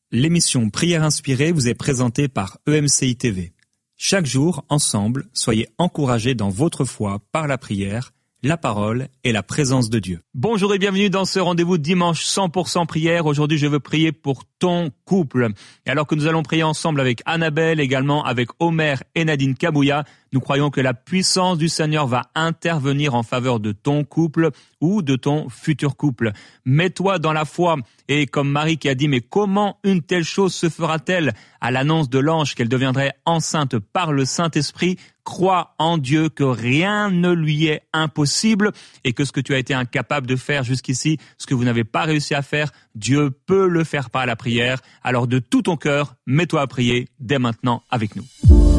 L'émission Prière inspirée vous est présentée par EMCI TV. Chaque jour, ensemble, soyez encouragés dans votre foi par la prière, la parole et la présence de Dieu. Bonjour et bienvenue dans ce rendez-vous dimanche 100% prière. Aujourd'hui, je veux prier pour ton couple. Et alors que nous allons prier ensemble avec Annabelle, également avec Omer et Nadine Kabouya, nous croyons que la puissance du Seigneur va intervenir en faveur de ton couple ou de ton futur couple. Mets-toi dans la foi. Et comme Marie qui a dit, mais comment une telle chose se fera-t-elle à l'annonce de l'ange qu'elle deviendrait enceinte par le Saint-Esprit? Crois en Dieu que rien ne lui est impossible et que ce que tu as été incapable de faire jusqu'ici, ce que vous n'avez pas réussi à faire, Dieu peut le faire par la prière. Alors de tout ton cœur, mets-toi à prier dès maintenant avec nous.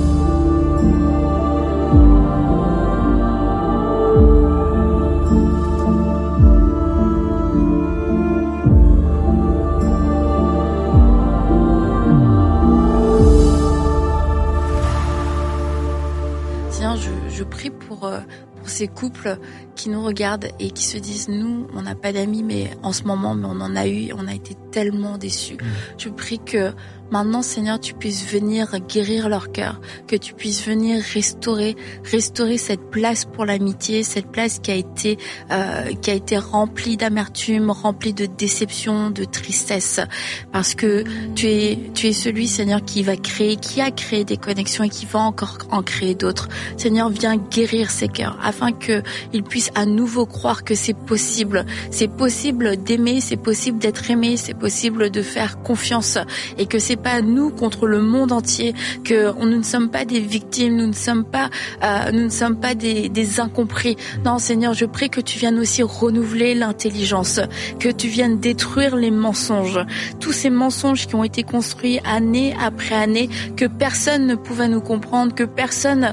Je prie pour ces couples qui nous regardent et qui se disent, nous, on n'a pas d'amis, mais en ce moment, mais on en a eu, on a été tellement déçus. Je prie que maintenant, Seigneur, tu puisses venir guérir leur cœur, que tu puisses venir restaurer cette place pour l'amitié, cette place qui a été remplie d'amertume, remplie de déception, de tristesse, parce que tu es celui, Seigneur, qui a créé des connexions et qui va encore en créer d'autres. Seigneur, viens guérir ces cœurs, afin qu'ils puissent à nouveau croire que c'est possible d'aimer, c'est possible d'être aimé, c'est possible de faire confiance, et que c'est pas nous contre le monde entier, que nous ne sommes pas des victimes, nous ne sommes pas des incompris. Non, Seigneur, je prie que tu viennes aussi renouveler l'intelligence, que tu viennes détruire les mensonges, tous ces mensonges qui ont été construits année après année, que personne ne pouvait nous comprendre, que personne,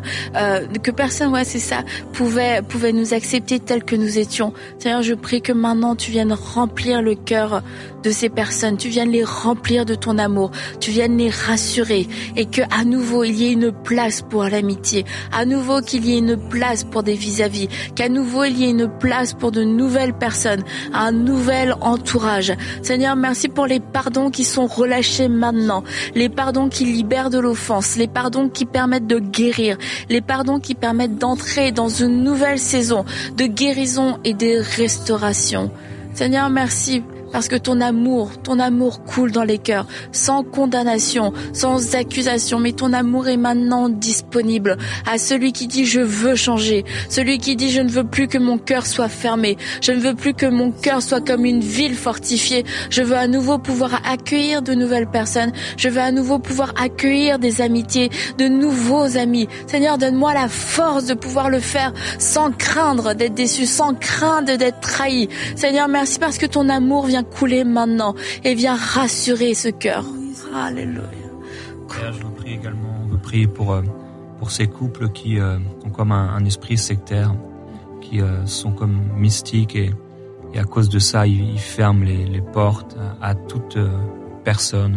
pouvait nous accepter tels que nous étions. Seigneur, je prie que maintenant tu viennes remplir le cœur de ces personnes, tu viennes les remplir de ton amour, tu viennes les rassurer, et que à nouveau il y ait une place pour l'amitié, à nouveau qu'il y ait une place pour des vis-à-vis, qu'à nouveau il y ait une place pour de nouvelles personnes, un nouvel entourage. Seigneur, merci pour les pardons qui sont relâchés maintenant, les pardons qui libèrent de l'offense, les pardons qui permettent de guérir, les pardons qui permettent d'entrer dans une nouvelle saison de guérison et de restauration. Seigneur, merci parce que ton amour coule dans les cœurs, sans condamnation, sans accusation, mais ton amour est maintenant disponible à celui qui dit je veux changer, celui qui dit je ne veux plus que mon cœur soit fermé, je ne veux plus que mon cœur soit comme une ville fortifiée, je veux à nouveau pouvoir accueillir de nouvelles personnes, je veux à nouveau pouvoir accueillir des amitiés, de nouveaux amis. Seigneur, donne-moi la force de pouvoir le faire sans craindre d'être déçu, sans craindre d'être trahi. Seigneur, merci parce que ton amour vient couler maintenant et viens rassurer ce cœur. Alléluia. Père, je vous prie également, on veut prier pour ces couples qui ont comme un esprit sectaire, qui sont comme mystiques et à cause de ça, ils ferment les portes à toute personne.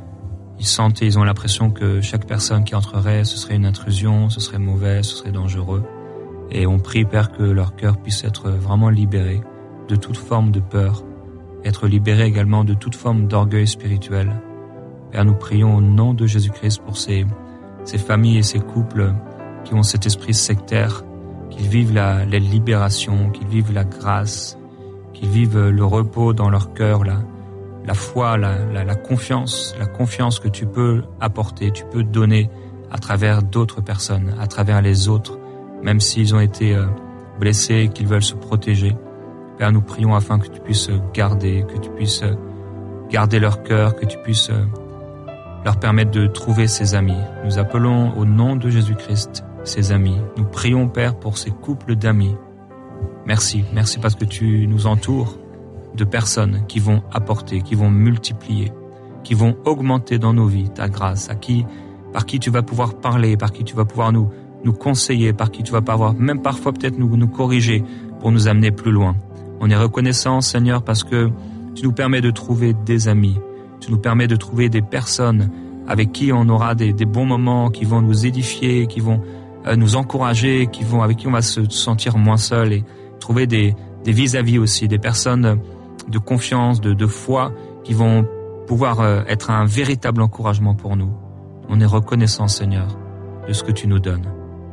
Ils ont l'impression que chaque personne qui entrerait, ce serait une intrusion, ce serait mauvais, ce serait dangereux. Et on prie, Père, que leur cœur puisse être vraiment libéré de toute forme de peur, être libéré également de toute forme d'orgueil spirituel. Père, nous prions au nom de Jésus-Christ pour ces familles et ces couples qui ont cet esprit sectaire, qu'ils vivent la libération, qu'ils vivent la grâce, qu'ils vivent le repos dans leur cœur, la foi, la confiance que tu peux apporter, tu peux donner à travers d'autres personnes, à travers les autres, même s'ils ont été blessés et qu'ils veulent se protéger. Père, nous prions afin que tu puisses garder leur cœur, que tu puisses leur permettre de trouver ses amis. Nous appelons au nom de Jésus-Christ ses amis. Nous prions, Père, pour ces couples d'amis. Merci parce que tu nous entoures de personnes qui vont apporter, qui vont multiplier, qui vont augmenter dans nos vies ta grâce, par qui tu vas pouvoir parler, par qui tu vas pouvoir nous conseiller, par qui tu vas pouvoir même parfois peut-être nous corriger pour nous amener plus loin. On est reconnaissant, Seigneur, parce que tu nous permets de trouver des amis, tu nous permets de trouver des personnes avec qui on aura des bons moments, qui vont nous édifier, qui vont nous encourager, avec qui on va se sentir moins seul, et trouver des vis-à-vis aussi, des personnes de confiance, de foi, qui vont pouvoir être un véritable encouragement pour nous. On est reconnaissant, Seigneur, de ce que tu nous donnes.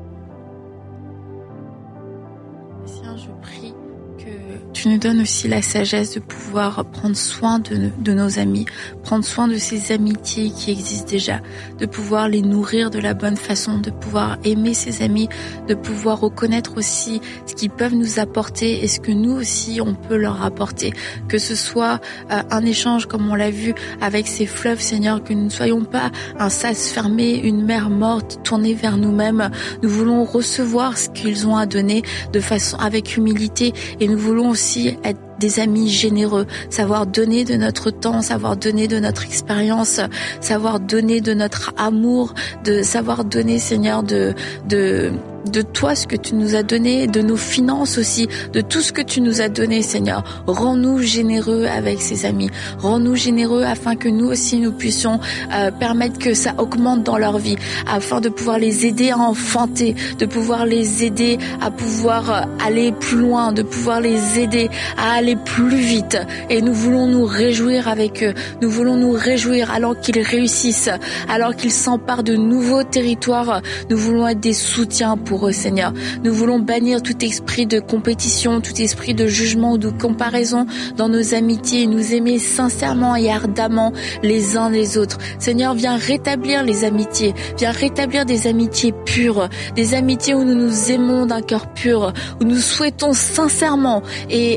Seigneur, je prie que tu nous donnes aussi la sagesse de pouvoir prendre soin de nos amis, prendre soin de ces amitiés qui existent déjà, de pouvoir les nourrir de la bonne façon, de pouvoir aimer ces amis, de pouvoir reconnaître aussi ce qu'ils peuvent nous apporter et ce que nous aussi on peut leur apporter. Que ce soit un échange comme on l'a vu avec ces fleuves, Seigneur, que nous ne soyons pas un sas fermé, une mer morte tournée vers nous-mêmes. Nous voulons recevoir ce qu'ils ont à donner de façon avec humilité et nous voulons aussi être des amis généreux, savoir donner de notre temps, savoir donner de notre expérience, savoir donner de notre amour, de savoir donner, Seigneur, de toi ce que tu nous as donné, de nos finances aussi, de tout ce que tu nous as donné, Seigneur. Rends-nous généreux avec ces amis. Rends-nous généreux afin que nous aussi nous puissions permettre que ça augmente dans leur vie, afin de pouvoir les aider à enfanter, de pouvoir les aider à pouvoir aller plus loin, de pouvoir les aider à aller plus vite. Et nous voulons nous réjouir avec eux. Nous voulons nous réjouir alors qu'ils réussissent, alors qu'ils s'emparent de nouveaux territoires. Nous voulons être des soutiens pour eux, Seigneur. Nous voulons bannir tout esprit de compétition, tout esprit de jugement ou de comparaison dans nos amitiés et nous aimer sincèrement et ardemment les uns les autres. Seigneur, viens rétablir les amitiés. Viens rétablir des amitiés pures, des amitiés où nous nous aimons d'un cœur pur, où nous souhaitons sincèrement et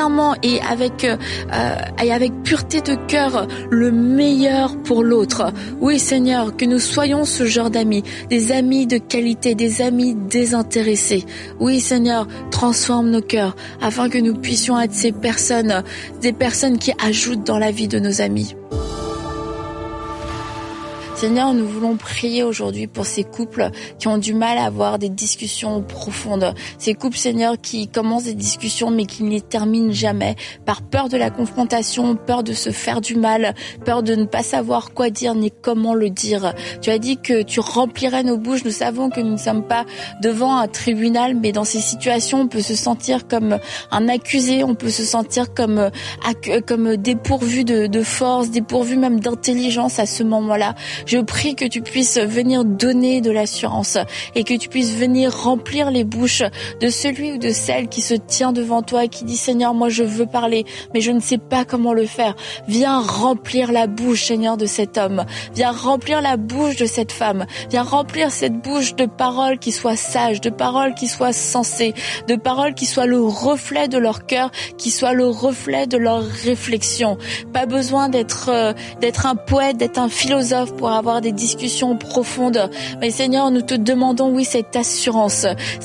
avec pureté de cœur le meilleur pour l'autre. Oui, Seigneur, que nous soyons ce genre d'amis, des amis de qualité, des amis désintéressés. Oui, Seigneur, transforme nos cœurs afin que nous puissions être ces personnes, des personnes qui ajoutent dans la vie de nos amis. Seigneur, nous voulons prier aujourd'hui pour ces couples qui ont du mal à avoir des discussions profondes. Ces couples, Seigneur, qui commencent des discussions mais qui ne les terminent jamais par peur de la confrontation, peur de se faire du mal, peur de ne pas savoir quoi dire ni comment le dire. Tu as dit que tu remplirais nos bouches. Nous savons que nous ne sommes pas devant un tribunal, mais dans ces situations, on peut se sentir comme un accusé, on peut se sentir comme dépourvu de force, dépourvu même d'intelligence à ce moment-là. Je prie que tu puisses venir donner de l'assurance et que tu puisses venir remplir les bouches de celui ou de celle qui se tient devant toi et qui dit « Seigneur, moi je veux parler, mais je ne sais pas comment le faire. » Viens remplir la bouche, Seigneur, de cet homme. Viens remplir la bouche de cette femme. Viens remplir cette bouche de paroles qui soient sages, de paroles qui soient sensées, de paroles qui soient le reflet de leur cœur, qui soient le reflet de leur réflexion. Pas besoin d'être un poète, d'être un philosophe pour avoir des discussions profondes. Mais Seigneur, nous te demandons, oui, cette assurance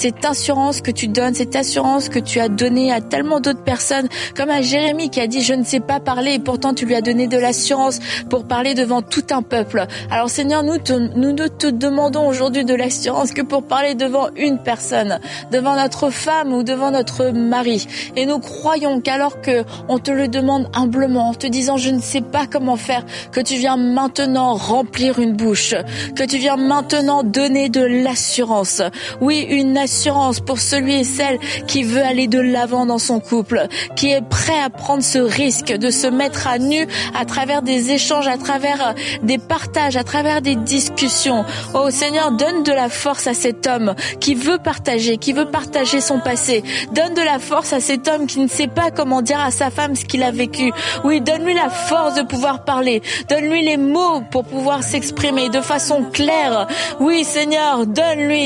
que tu donnes, cette assurance que tu as donnée à tellement d'autres personnes, comme à Jérémie qui a dit, je ne sais pas parler, et pourtant tu lui as donné de l'assurance pour parler devant tout un peuple. Alors Seigneur, nous ne te demandons aujourd'hui de l'assurance que pour parler devant une personne, devant notre femme ou devant notre mari. Et nous croyons qu'alors que on te le demande humblement, en te disant, je ne sais pas comment faire, que tu viens maintenant remplir une bouche, que tu viens maintenant donner de l'assurance. Oui, une assurance pour celui et celle qui veut aller de l'avant dans son couple, qui est prêt à prendre ce risque de se mettre à nu à travers des échanges, à travers des partages, à travers des discussions. Oh Seigneur, donne de la force à cet homme qui veut partager son passé. Donne de la force à cet homme qui ne sait pas comment dire à sa femme ce qu'il a vécu. Oui, donne-lui la force de pouvoir parler. Donne-lui les mots pour pouvoir s'exprimer de façon claire. Oui, Seigneur, donne-lui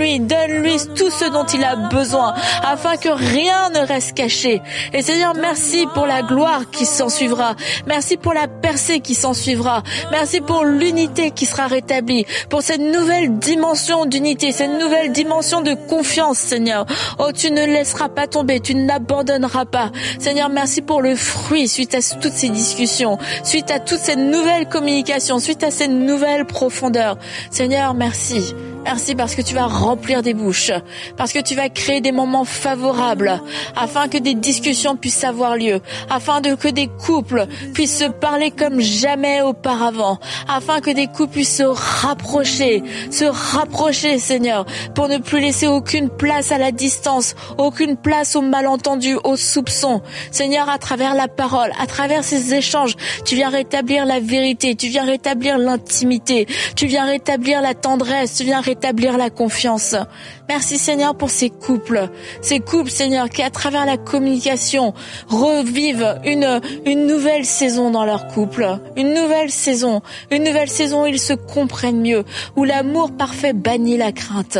tout ce dont il a besoin, afin que rien ne reste caché. Et Seigneur, merci pour la gloire qui s'en suivra. Merci pour la percée qui s'en suivra. Merci pour l'unité qui sera rétablie, pour cette nouvelle dimension d'unité, cette nouvelle dimension de confiance, Seigneur. Oh, tu ne laisseras pas tomber, tu n'abandonneras pas. Seigneur, merci pour le fruit suite à toutes ces discussions, suite à toute cette nouvelle communication, suite à cette nouvelle profondeur. Seigneur, merci. Merci parce que tu vas remplir des bouches, parce que tu vas créer des moments favorables, afin que des discussions puissent avoir lieu, afin que des couples puissent se parler comme jamais auparavant, afin que des couples puissent se rapprocher, Seigneur, pour ne plus laisser aucune place à la distance, aucune place au malentendu, au soupçon. Seigneur, à travers la parole, à travers ces échanges, tu viens rétablir la vérité, tu viens rétablir l'intimité, tu viens rétablir la tendresse, tu viens rétablir la confiance. Merci Seigneur pour ces couples, Seigneur, qui à travers la communication revivent une nouvelle saison dans leur couple, une nouvelle saison où ils se comprennent mieux, où l'amour parfait bannit la crainte.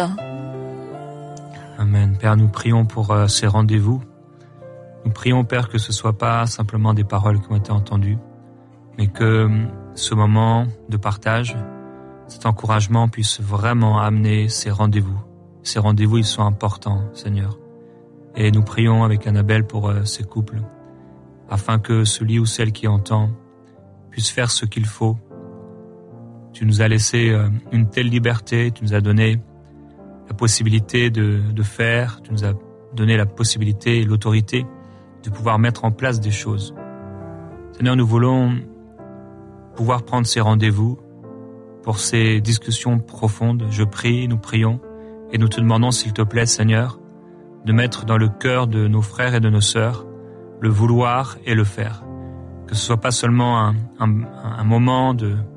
Amen. Père, nous prions pour ces rendez-vous. Nous prions, Père, que ce soit pas simplement des paroles qui ont été entendues, mais que ce moment de partage, cet encouragement puisse vraiment amener ces rendez-vous. Ces rendez-vous, ils sont importants, Seigneur. Et nous prions avec Annabelle pour ces couples, afin que celui ou celle qui entend puisse faire ce qu'il faut. Tu nous as laissé une telle liberté, tu nous as donné la possibilité de faire, tu nous as donné la possibilité et l'autorité de pouvoir mettre en place des choses. Seigneur, nous voulons pouvoir prendre ces rendez-vous pour ces discussions profondes. Je prie, nous prions et nous te demandons, s'il te plaît, Seigneur, de mettre dans le cœur de nos frères et de nos sœurs le vouloir et le faire. Que ce soit pas seulement un moment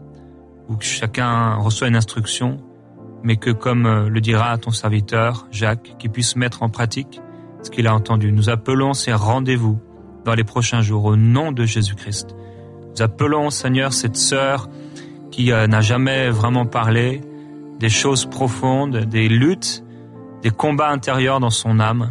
où chacun reçoit une instruction, mais que, comme le dira ton serviteur, Jacques, qu'il puisse mettre en pratique ce qu'il a entendu. Nous appelons ces rendez-vous dans les prochains jours au nom de Jésus-Christ. Nous appelons, Seigneur, cette sœur qui n'a jamais vraiment parlé des choses profondes, des luttes, des combats intérieurs dans son âme,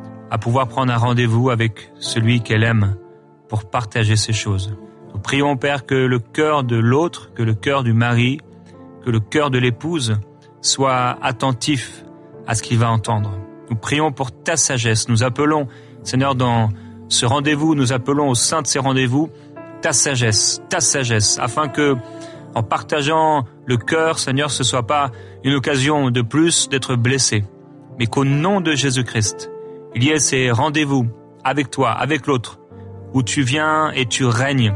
à pouvoir prendre un rendez-vous avec celui qu'elle aime pour partager ces choses. Nous prions, Père, que le cœur de l'autre, que le cœur du mari, que le cœur de l'épouse soit attentif à ce qu'il va entendre. Nous prions pour ta sagesse. Nous appelons, Seigneur, dans ce rendez-vous, nous appelons au sein de ces rendez-vous ta sagesse, afin que, en partageant le cœur, Seigneur, ce soit pas une occasion de plus d'être blessé, mais qu'au nom de Jésus-Christ, il y ait ces rendez-vous avec toi, avec l'autre, où tu viens et tu règnes,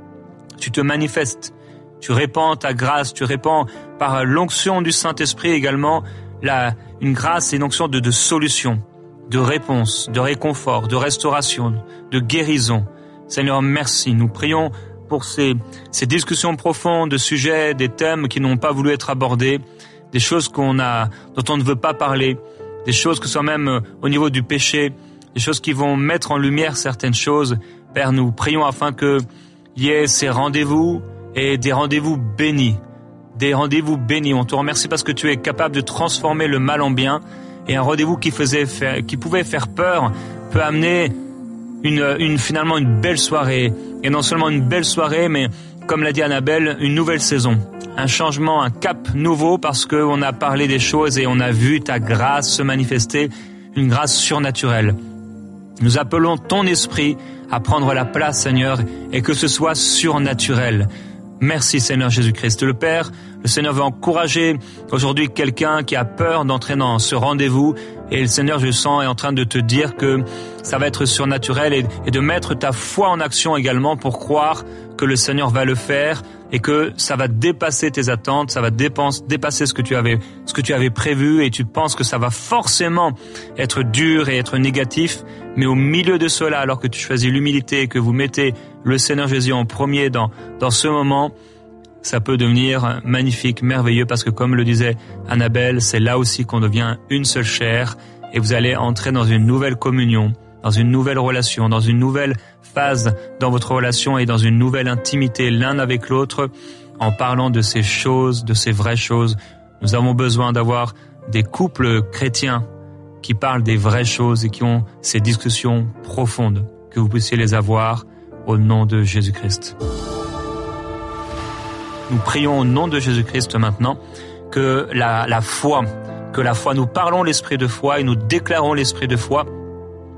tu te manifestes, tu répands ta grâce, tu répands par l'onction du Saint-Esprit également une grâce et une onction de solution, de réponse, de réconfort, de restauration, de guérison. Seigneur, merci. Nous prions pour ces discussions profondes de sujets, des thèmes qui n'ont pas voulu être abordés, des choses dont on ne veut pas parler, des choses que ce soit même au niveau du péché, des choses qui vont mettre en lumière certaines choses. Père, nous prions afin qu'il y ait ces rendez-vous et des rendez-vous bénis. Des rendez-vous bénis. On te remercie parce que tu es capable de transformer le mal en bien, et un rendez-vous qui pouvait faire peur peut amener finalement une belle soirée. Et non seulement une belle soirée, mais comme l'a dit Annabelle, une nouvelle saison. Un changement, un cap nouveau, parce qu'on a parlé des choses et on a vu ta grâce se manifester, une grâce surnaturelle. Nous appelons ton esprit à prendre la place, Seigneur, et que ce soit surnaturel. Merci, Seigneur Jésus-Christ. Le Père, le Seigneur veut encourager aujourd'hui quelqu'un qui a peur d'entrer dans ce rendez-vous. Et le Seigneur, je sens, est en train de te dire que ça va être surnaturel et de mettre ta foi en action également pour croire que le Seigneur va le faire et que ça va dépasser tes attentes, ça va dépasser ce que tu avais prévu, et tu penses que ça va forcément être dur et être négatif. Mais au milieu de cela, alors que tu choisis l'humilité et que vous mettez le Seigneur Jésus en premier dans ce moment, ça peut devenir magnifique, merveilleux, parce que comme le disait Annabelle, c'est là aussi qu'on devient une seule chair, et vous allez entrer dans une nouvelle communion, dans une nouvelle relation, dans une nouvelle phase dans votre relation et dans une nouvelle intimité l'un avec l'autre, en parlant de ces choses, de ces vraies choses. Nous avons besoin d'avoir des couples chrétiens qui parlent des vraies choses et qui ont ces discussions profondes, que vous puissiez les avoir au nom de Jésus-Christ. Nous prions au nom de Jésus-Christ maintenant que la foi, nous parlons l'esprit de foi et nous déclarons l'esprit de foi,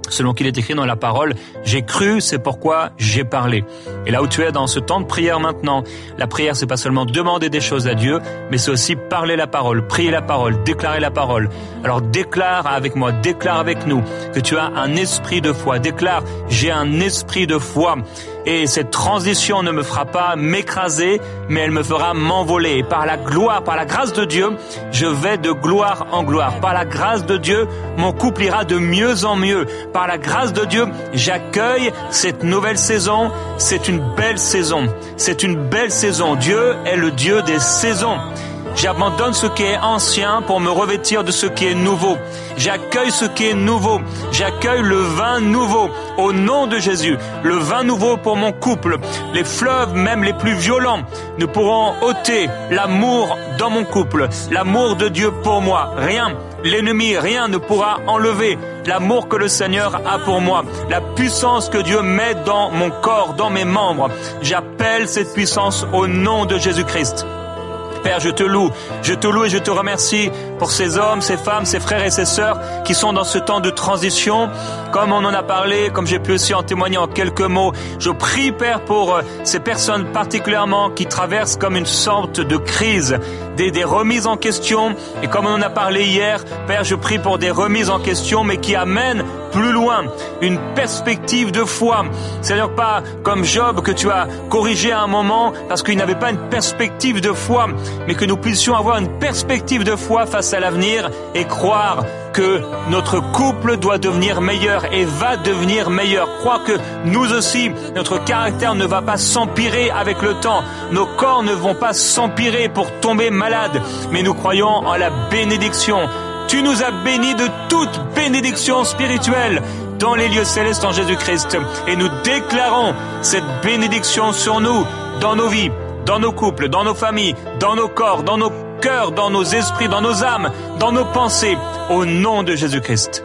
Selon qu'il est écrit dans la parole, j'ai cru, c'est pourquoi j'ai parlé. Et là où tu es dans ce temps de prière maintenant, la prière c'est pas seulement demander des choses à Dieu, mais c'est aussi parler la parole, prier la parole, déclarer la parole. Alors déclare avec moi, déclare avec nous que tu as un esprit de foi. Déclare, j'ai un esprit de foi. Et cette transition ne me fera pas m'écraser, mais elle me fera m'envoler. Et par la gloire, par la grâce de Dieu, je vais de gloire en gloire. Par la grâce de Dieu, mon couple ira de mieux en mieux. Par la grâce de Dieu, j'accueille cette nouvelle saison. C'est une belle saison. C'est une belle saison. Dieu est le Dieu des saisons. J'abandonne ce qui est ancien pour me revêtir de ce qui est nouveau. J'accueille ce qui est nouveau. J'accueille le vin nouveau au nom de Jésus. Le vin nouveau pour mon couple. Les fleuves, même les plus violents, ne pourront ôter l'amour dans mon couple. L'amour de Dieu pour moi. Rien, l'ennemi, rien ne pourra enlever l'amour que le Seigneur a pour moi. La puissance que Dieu met dans mon corps, dans mes membres. J'appelle cette puissance au nom de Jésus-Christ. Père, je te loue et je te remercie pour ces hommes, ces femmes, ces frères et ces sœurs qui sont dans ce temps de transition. Comme on en a parlé, comme j'ai pu aussi en témoigner en quelques mots, je prie, Père, pour ces personnes particulièrement qui traversent comme une sorte de crise, des remises en question. Et comme on en a parlé hier, Père, je prie pour des remises en question, mais qui amènent plus loin, une perspective de foi. C'est-à-dire pas comme Job que tu as corrigé à un moment parce qu'il n'avait pas une perspective de foi, mais que nous puissions avoir une perspective de foi face à l'avenir et croire que notre couple doit devenir meilleur et va devenir meilleur. Croire que nous aussi, notre caractère ne va pas s'empirer avec le temps. Nos corps ne vont pas s'empirer pour tomber malades, mais nous croyons en la bénédiction. Tu nous as bénis de toute bénédiction spirituelle dans les lieux célestes en Jésus-Christ. Et nous déclarons cette bénédiction sur nous, dans nos vies, dans nos couples, dans nos familles, dans nos corps, dans nos cœurs, dans nos esprits, dans nos âmes, dans nos pensées, au nom de Jésus-Christ.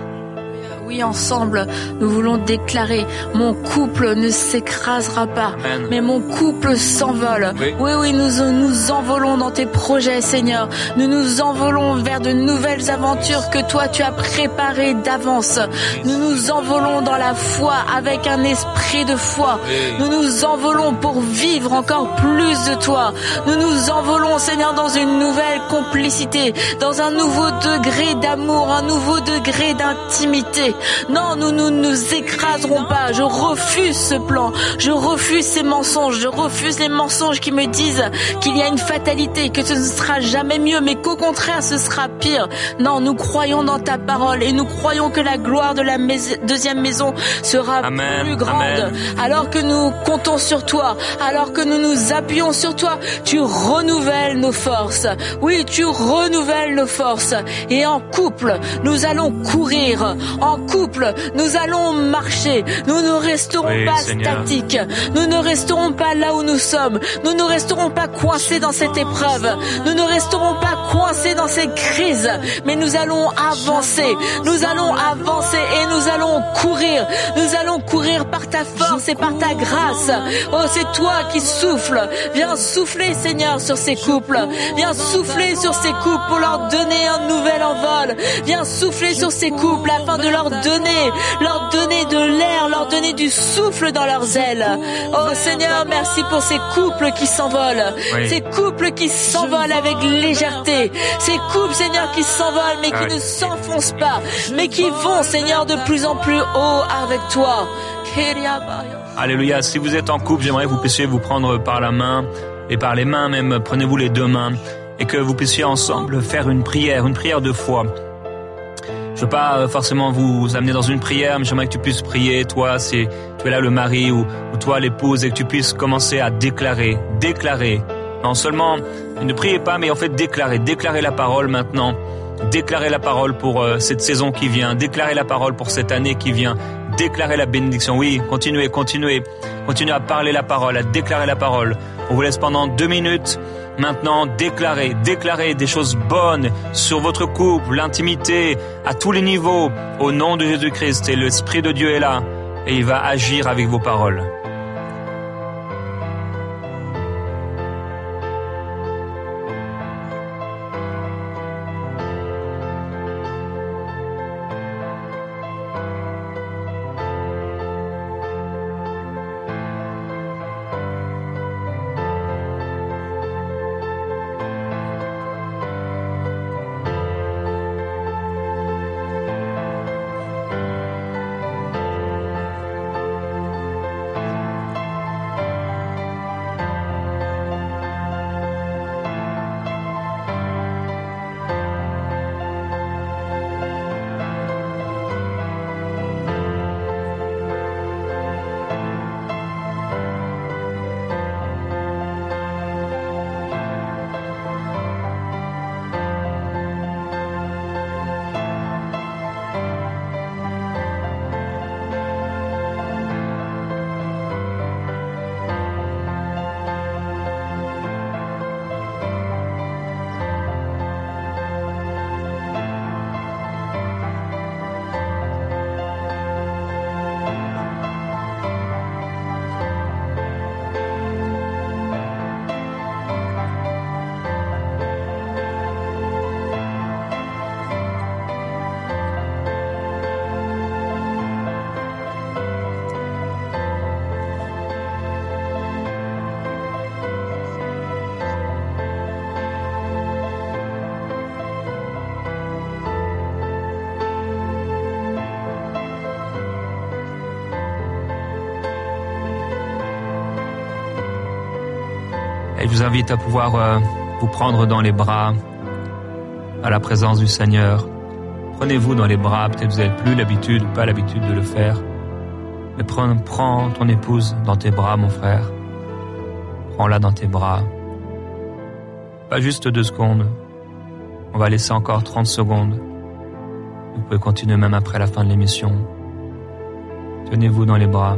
Oui, ensemble, nous voulons déclarer, mon couple ne s'écrasera pas, Amen. Mais mon couple s'envole. Oui, nous envolons dans tes projets, Seigneur. Nous nous envolons vers de nouvelles aventures que toi, tu as préparées d'avance. Nous nous envolons dans la foi avec un esprit de foi. Nous nous envolons pour vivre encore plus de toi. Nous nous envolons, Seigneur, dans une nouvelle complicité, dans un nouveau degré d'amour, un nouveau degré d'intimité. Non, nous ne nous écraserons pas. Je refuse ce plan. Je refuse ces mensonges. Je refuse les mensonges qui me disent qu'il y a une fatalité, que ce ne sera jamais mieux, mais qu'au contraire, ce sera pire. Non, nous croyons dans ta parole et nous croyons que la gloire de la deuxième maison sera plus grande. Amen. Alors que nous comptons sur toi, alors que nous nous appuyons sur toi, tu renouvelles nos forces. Oui, tu renouvelles nos forces. Et en couple, nous allons courir. En couple, nous allons marcher. Nous ne resterons pas statiques. Nous ne resterons pas là où nous sommes. Nous ne resterons pas coincés dans cette épreuve. Nous ne resterons pas coincés dans ces crises. Mais nous allons avancer. Nous allons avancer et nous allons courir. Nous allons courir par ta force et par ta grâce. Oh, c'est toi qui souffles. Viens souffler, Seigneur, sur ces couples. Viens souffler sur ces couples pour leur donner un nouvel envol. Viens souffler sur ces couples afin de leur donner de l'air, leur donner du souffle dans leurs ailes. Oh Seigneur, merci pour ces couples qui s'envolent. Ces couples qui s'envolent avec légèreté. Ces couples, Seigneur, qui s'envolent mais qui ne s'enfoncent pas, mais qui vont, Seigneur, de plus en plus haut avec toi. Alléluia. Si vous êtes en couple, j'aimerais que vous puissiez vous prendre par la main et par les mains même, prenez-vous les deux mains et que vous puissiez ensemble faire une prière de foi. Je veux pas forcément vous amener dans une prière, mais j'aimerais que tu puisses prier, toi, si tu es là le mari ou toi l'épouse, et que tu puisses commencer à déclarer. Non seulement, ne priez pas, mais en fait déclarer la parole maintenant. Déclarer la parole pour cette saison qui vient, déclarer la parole pour cette année qui vient, déclarer la bénédiction. Oui, continuez à parler la parole, à déclarer la parole. On vous laisse pendant 2 minutes. Maintenant, déclarez des choses bonnes sur votre couple, l'intimité, à tous les niveaux, au nom de Jésus-Christ. Et l'Esprit de Dieu est là, et il va agir avec vos paroles. vous invite à pouvoir vous prendre dans les bras à la présence du Seigneur. Prenez-vous dans les bras, peut-être vous n'avez plus l'habitude, pas l'habitude de le faire. Mais prends ton épouse dans tes bras, mon frère. Prends-la dans tes bras. Pas juste 2 secondes. On va laisser encore 30 secondes. Vous pouvez continuer même après la fin de l'émission. Tenez-vous dans les bras.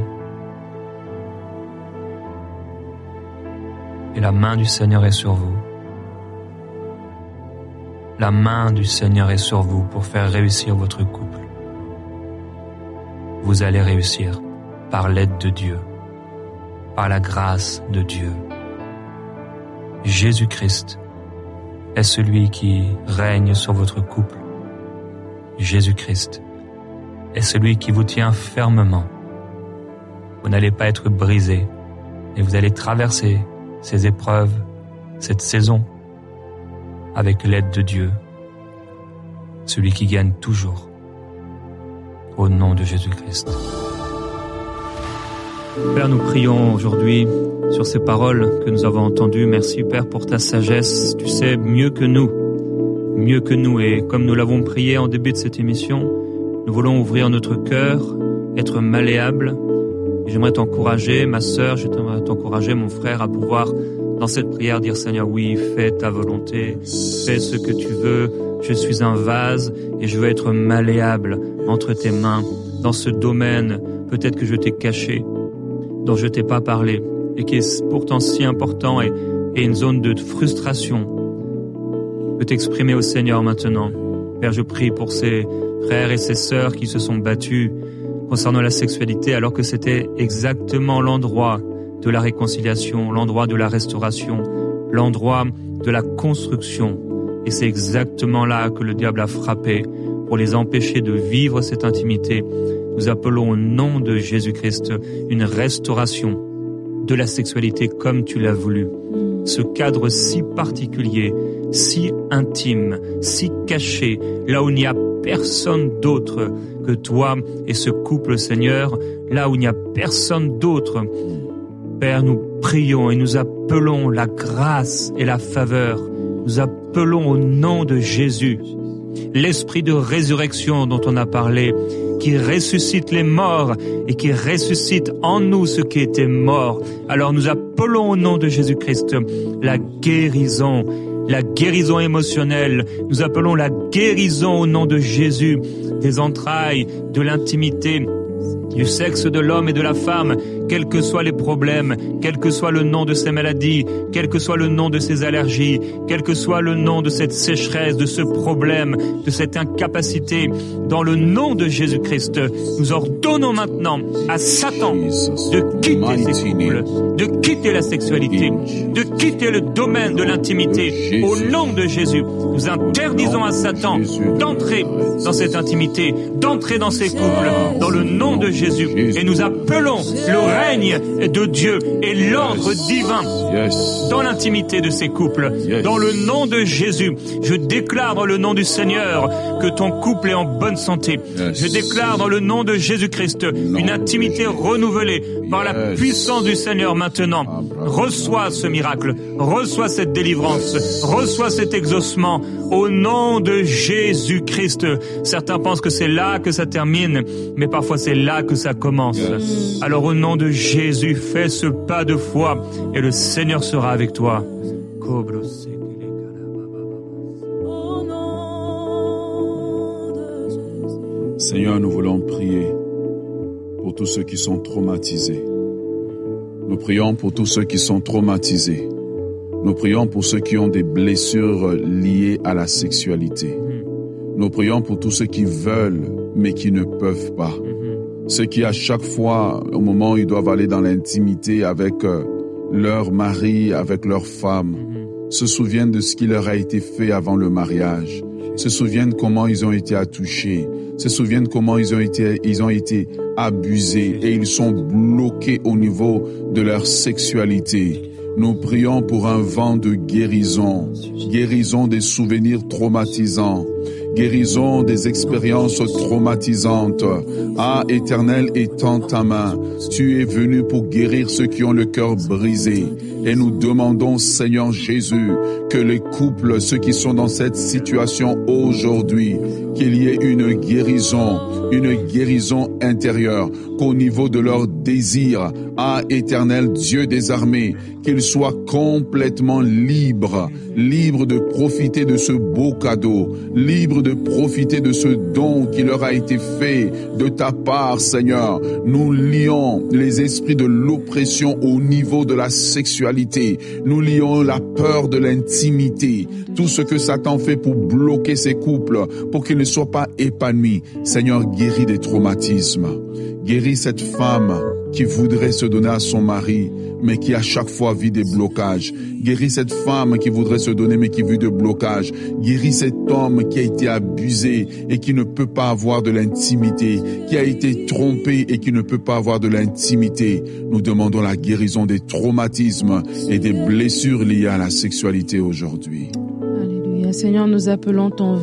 Et la main du Seigneur est sur vous. La main du Seigneur est sur vous pour faire réussir votre couple. Vous allez réussir par l'aide de Dieu, par la grâce de Dieu. Jésus-Christ est celui qui règne sur votre couple. Jésus-Christ est celui qui vous tient fermement. Vous n'allez pas être brisé, et vous allez traverser ces épreuves, cette saison, avec l'aide de Dieu, celui qui gagne toujours, au nom de Jésus-Christ. Père, nous prions aujourd'hui sur ces paroles que nous avons entendues. Merci, Père, pour ta sagesse. Tu sais mieux que nous. Et comme nous l'avons prié en début de cette émission, nous voulons ouvrir notre cœur, être malléable. Et j'aimerais t'encourager, ma sœur, j'aimerais t'encourager, mon frère, à pouvoir, dans cette prière, dire Seigneur, oui, fais ta volonté, fais ce que tu veux. Je suis un vase et je veux être malléable entre tes mains. Dans ce domaine, peut-être que je t'ai caché, dont je t'ai pas parlé, et qui est pourtant si important et une zone de frustration, peut t'exprimer au Seigneur maintenant. Père, je prie pour ces frères et ces sœurs qui se sont battus concernant la sexualité, alors que c'était exactement l'endroit de la réconciliation, l'endroit de la restauration, l'endroit de la construction. Et c'est exactement là que le diable a frappé pour les empêcher de vivre cette intimité. Nous appelons au nom de Jésus-Christ une restauration de la sexualité comme tu l'as voulu. Ce cadre si particulier, si intime, si caché, là où il n'y a personne d'autre que toi et ce couple, Seigneur, là où il n'y a personne d'autre. Père, nous prions et nous appelons la grâce et la faveur. Nous appelons au nom de Jésus l'esprit de résurrection dont on a parlé, qui ressuscite les morts et qui ressuscite en nous ce qui était mort. Alors nous appelons au nom de Jésus-Christ la guérison émotionnelle. Nous appelons la guérison au nom de Jésus des entrailles, de l'intimité, du sexe de l'homme et de la femme, quels que soient les problèmes, quel que soit le nom de ces maladies, quel que soit le nom de ces allergies, quel que soit le nom de cette sécheresse, de ce problème, de cette incapacité, dans le nom de Jésus-Christ, nous ordonnons maintenant à Satan de quitter ces couples, de quitter la sexualité, de quitter le domaine de l'intimité. Au nom de Jésus, nous interdisons à Satan d'entrer dans cette intimité, d'entrer dans ces couples, dans le nom de Jésus. Et nous appelons le règne de Dieu et l'ordre divin dans l'intimité de ces couples. Dans le nom de Jésus, je déclare dans le nom du Seigneur que ton couple est en bonne santé. Je déclare dans le nom de Jésus-Christ une intimité renouvelée par la puissance du Seigneur maintenant. Reçois ce miracle, reçois cette délivrance, reçois cet exaucement au nom de Jésus-Christ. Certains pensent que c'est là que ça termine, mais parfois c'est là que ça commence. Alors au nom de Jésus, fais ce pas de foi et le Seigneur sera avec toi. Seigneur, nous voulons prier pour tous ceux qui sont traumatisés. Nous prions pour tous ceux qui sont traumatisés. Nous prions pour ceux qui ont des blessures liées à la sexualité. Nous prions pour tous ceux qui veulent mais qui ne peuvent pas. Ceux qui à chaque fois, au moment où ils doivent aller dans l'intimité avec leur mari, avec leur femme, se souviennent de ce qui leur a été fait avant le mariage, se souviennent comment ils ont été attouchés, se souviennent comment ils ont été abusés et ils sont bloqués au niveau de leur sexualité. Nous prions pour un vent de guérison, guérison des souvenirs traumatisants, Guérison des expériences traumatisantes. Ah, Éternel, étends ta main. Tu es venu pour guérir ceux qui ont le cœur brisé. Et nous demandons, Seigneur Jésus, que les couples, ceux qui sont dans cette situation aujourd'hui, qu'il y ait une guérison intérieure, qu'au niveau de leur désir, ah, Éternel Dieu des armées, qu'ils soient complètement libres de profiter de ce beau cadeau, libres de profiter de ce don qui leur a été fait de ta part, Seigneur. Nous lions les esprits de l'oppression au niveau de la sexualité. Nous lions la peur de l'intimité. Tout ce que Satan fait pour bloquer ces couples, pour qu'ils ne soient pas épanouis. Seigneur, guéris des traumatismes. Guéris cette femme qui voudrait se donner à son mari, mais qui à chaque fois vit des blocages. Guéris cette femme qui voudrait se donner, mais qui vit des blocages. Guéris cet homme qui a été abusé et qui ne peut pas avoir de l'intimité, qui a été trompé et qui ne peut pas avoir de l'intimité. Nous demandons la guérison des traumatismes et des blessures liées à la sexualité aujourd'hui. Alléluia. Seigneur, nous appelons ton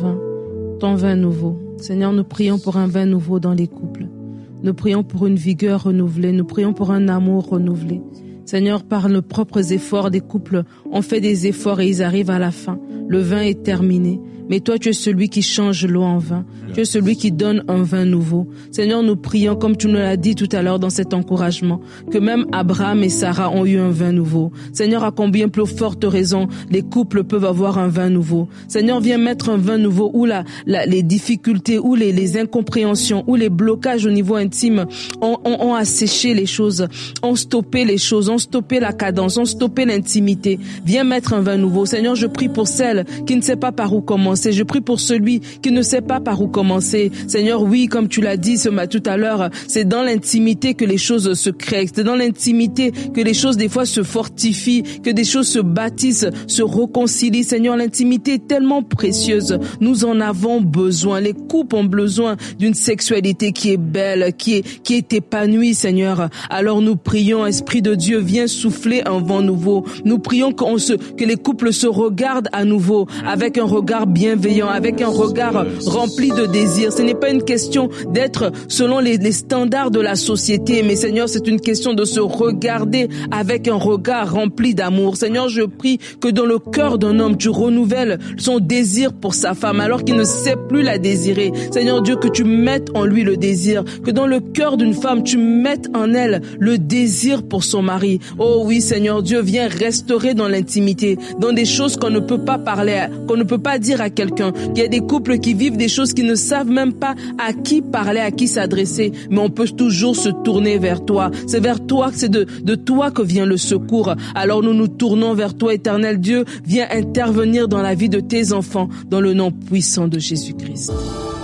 vin nouveau. Seigneur, nous prions pour un vin nouveau dans les couples. Nous prions pour une vigueur renouvelée. Nous prions pour un amour renouvelé. Seigneur, par nos propres efforts, des couples ont fait des efforts et ils arrivent à la fin. Le vin est terminé. Mais toi, tu es celui qui change l'eau en vin. Tu es celui qui donne un vin nouveau. Seigneur, nous prions, comme tu nous l'as dit tout à l'heure dans cet encouragement, que même Abraham et Sarah ont eu un vin nouveau. Seigneur, à combien plus forte raison les couples peuvent avoir un vin nouveau. Seigneur, viens mettre un vin nouveau où les difficultés, où les incompréhensions, où les blocages au niveau intime ont asséché les choses, ont stoppé les choses, ont stoppé la cadence, ont stoppé l'intimité. Viens mettre un vin nouveau. Seigneur, je prie pour celle qui ne sait pas par où commencer. Je prie pour celui qui ne sait pas par où commencer. Seigneur, oui, comme tu l'as dit tout à l'heure, c'est dans l'intimité que les choses se créent. C'est dans l'intimité que les choses des fois se fortifient, que des choses se bâtissent, se réconcilient. Seigneur, l'intimité est tellement précieuse. Nous en avons besoin. Les couples ont besoin d'une sexualité qui est belle, qui est épanouie, Seigneur. Alors nous prions, Esprit de Dieu, viens souffler un vent nouveau. Nous prions que les couples se regardent à nouveau avec un regard bienveillant, avec un regard rempli de désir. Ce n'est pas une question d'être selon les standards de la société, mais Seigneur, c'est une question de se regarder avec un regard rempli d'amour. Seigneur, je prie que dans le cœur d'un homme, tu renouvelles son désir pour sa femme alors qu'il ne sait plus la désirer. Seigneur Dieu, que tu mettes en lui le désir, que dans le cœur d'une femme, tu mettes en elle le désir pour son mari. Oh oui, Seigneur Dieu, viens restaurer dans l'intimité, dans des choses qu'on ne peut pas parler, qu'on ne peut pas dire à quelqu'un. Il y a des couples qui vivent des choses qui ne savent même pas à qui parler, à qui s'adresser, mais on peut toujours se tourner vers toi. C'est vers toi, c'est de toi que vient le secours. Alors nous nous tournons vers toi, Éternel Dieu. Viens intervenir dans la vie de tes enfants, dans le nom puissant de Jésus-Christ.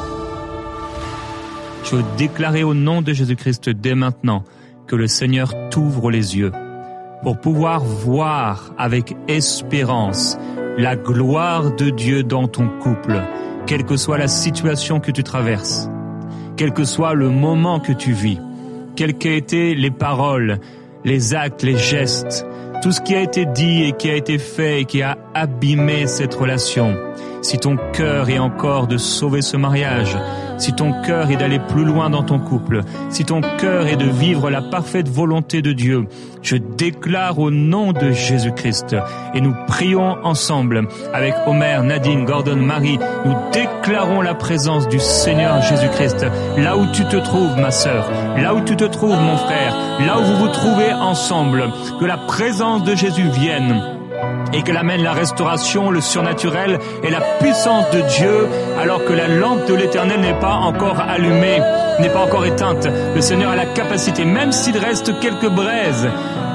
Je veux déclarer au nom de Jésus-Christ dès maintenant que le Seigneur t'ouvre les yeux pour pouvoir voir avec espérance la gloire de Dieu dans ton couple, quelle que soit la situation que tu traverses, quel que soit le moment que tu vis, quelles qu'aient été les paroles, les actes, les gestes, tout ce qui a été dit et qui a été fait et qui a abîmé cette relation. Si ton cœur est encore de sauver ce mariage, si ton cœur est d'aller plus loin dans ton couple, si ton cœur est de vivre la parfaite volonté de Dieu, je déclare au nom de Jésus-Christ, et nous prions ensemble avec Omer, Nadine, Gordon, Marie, nous déclarons la présence du Seigneur Jésus-Christ là où tu te trouves, ma sœur, là où tu te trouves, mon frère, là où vous vous trouvez ensemble, que la présence de Jésus vienne et qu'elle amène la restauration, le surnaturel et la puissance de Dieu, alors que la lampe de l'Éternel n'est pas encore allumée, n'est pas encore éteinte. Le Seigneur a la capacité, même s'il reste quelques braises,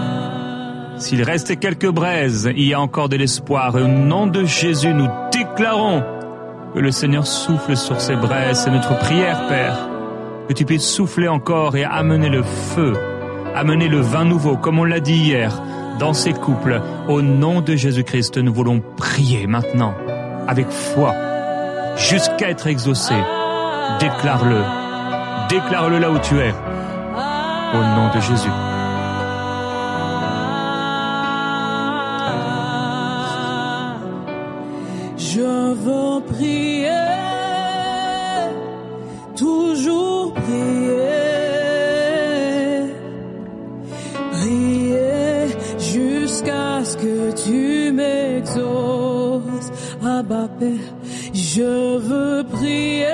il y a encore de l'espoir. Et au nom de Jésus, nous déclarons que le Seigneur souffle sur ces braises. C'est notre prière, Père, que tu puisses souffler encore et amener le feu, amener le vin nouveau, comme on l'a dit hier, dans ces couples. Au nom de Jésus-Christ, nous voulons prier maintenant, avec foi, jusqu'à être exaucé. Déclare-le. Déclare-le là où tu es. Au nom de Jésus. Je veux prier Abba Père, je veux prier,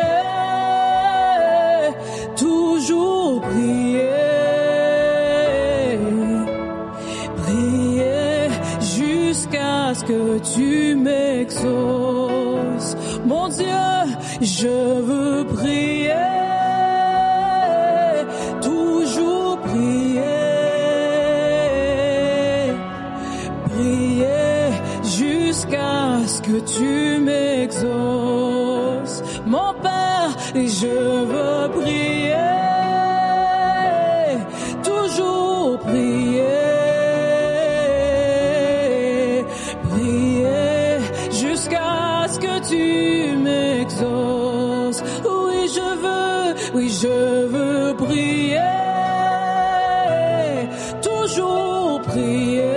toujours prier, prier jusqu'à ce que tu m'exauces. Mon Dieu, je veux prier, toujours prier, prier jusqu'à ce que tu m'exauces. Mon Père, je veux prier, toujours prier, prier jusqu'à ce que tu m'exauces. Oui, je veux prier, toujours prier,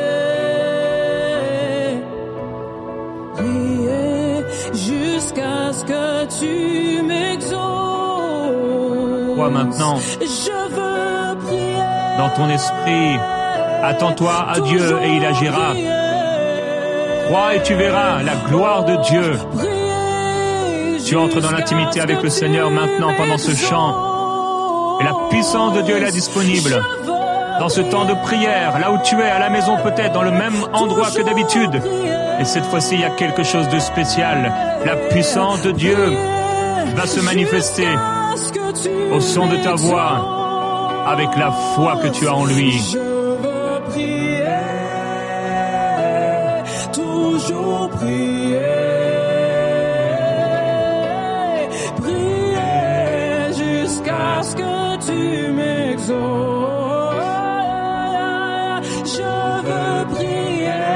prier jusqu'à ce que tu m'exauces. Toi maintenant, Je veux prier dans ton esprit, attends-toi à Dieu et il agira. Crois et tu verras la gloire de Dieu. Tu entres dans l'intimité avec le Seigneur maintenant pendant ce chant. Et la puissance de Dieu est là disponible. Dans ce temps de prière, là où tu es, à la maison peut-être, dans le même endroit que d'habitude. Et cette fois-ci, il y a quelque chose de spécial. La puissance de Dieu va se manifester au son de ta voix, avec la foi que tu as en lui. Je veux prier, toujours prier, prier jusqu'à ce que tu m'exauces. Je veux prier,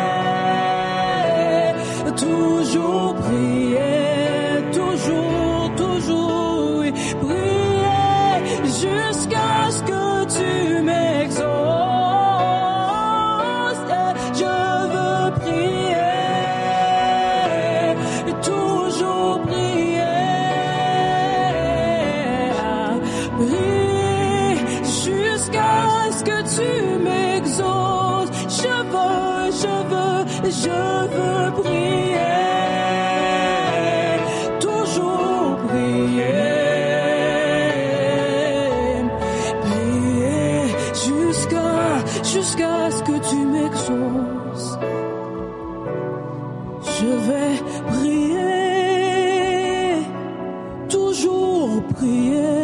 toujours prier, toujours, oui, prier jusqu'à ce que tu m'exauces. Je veux prier, toujours prier, prier jusqu'à ce que tu m'exauces. Je veux prier, toujours prier, prier jusqu'à ce que tu m'exauces. Je vais prier, toujours prier,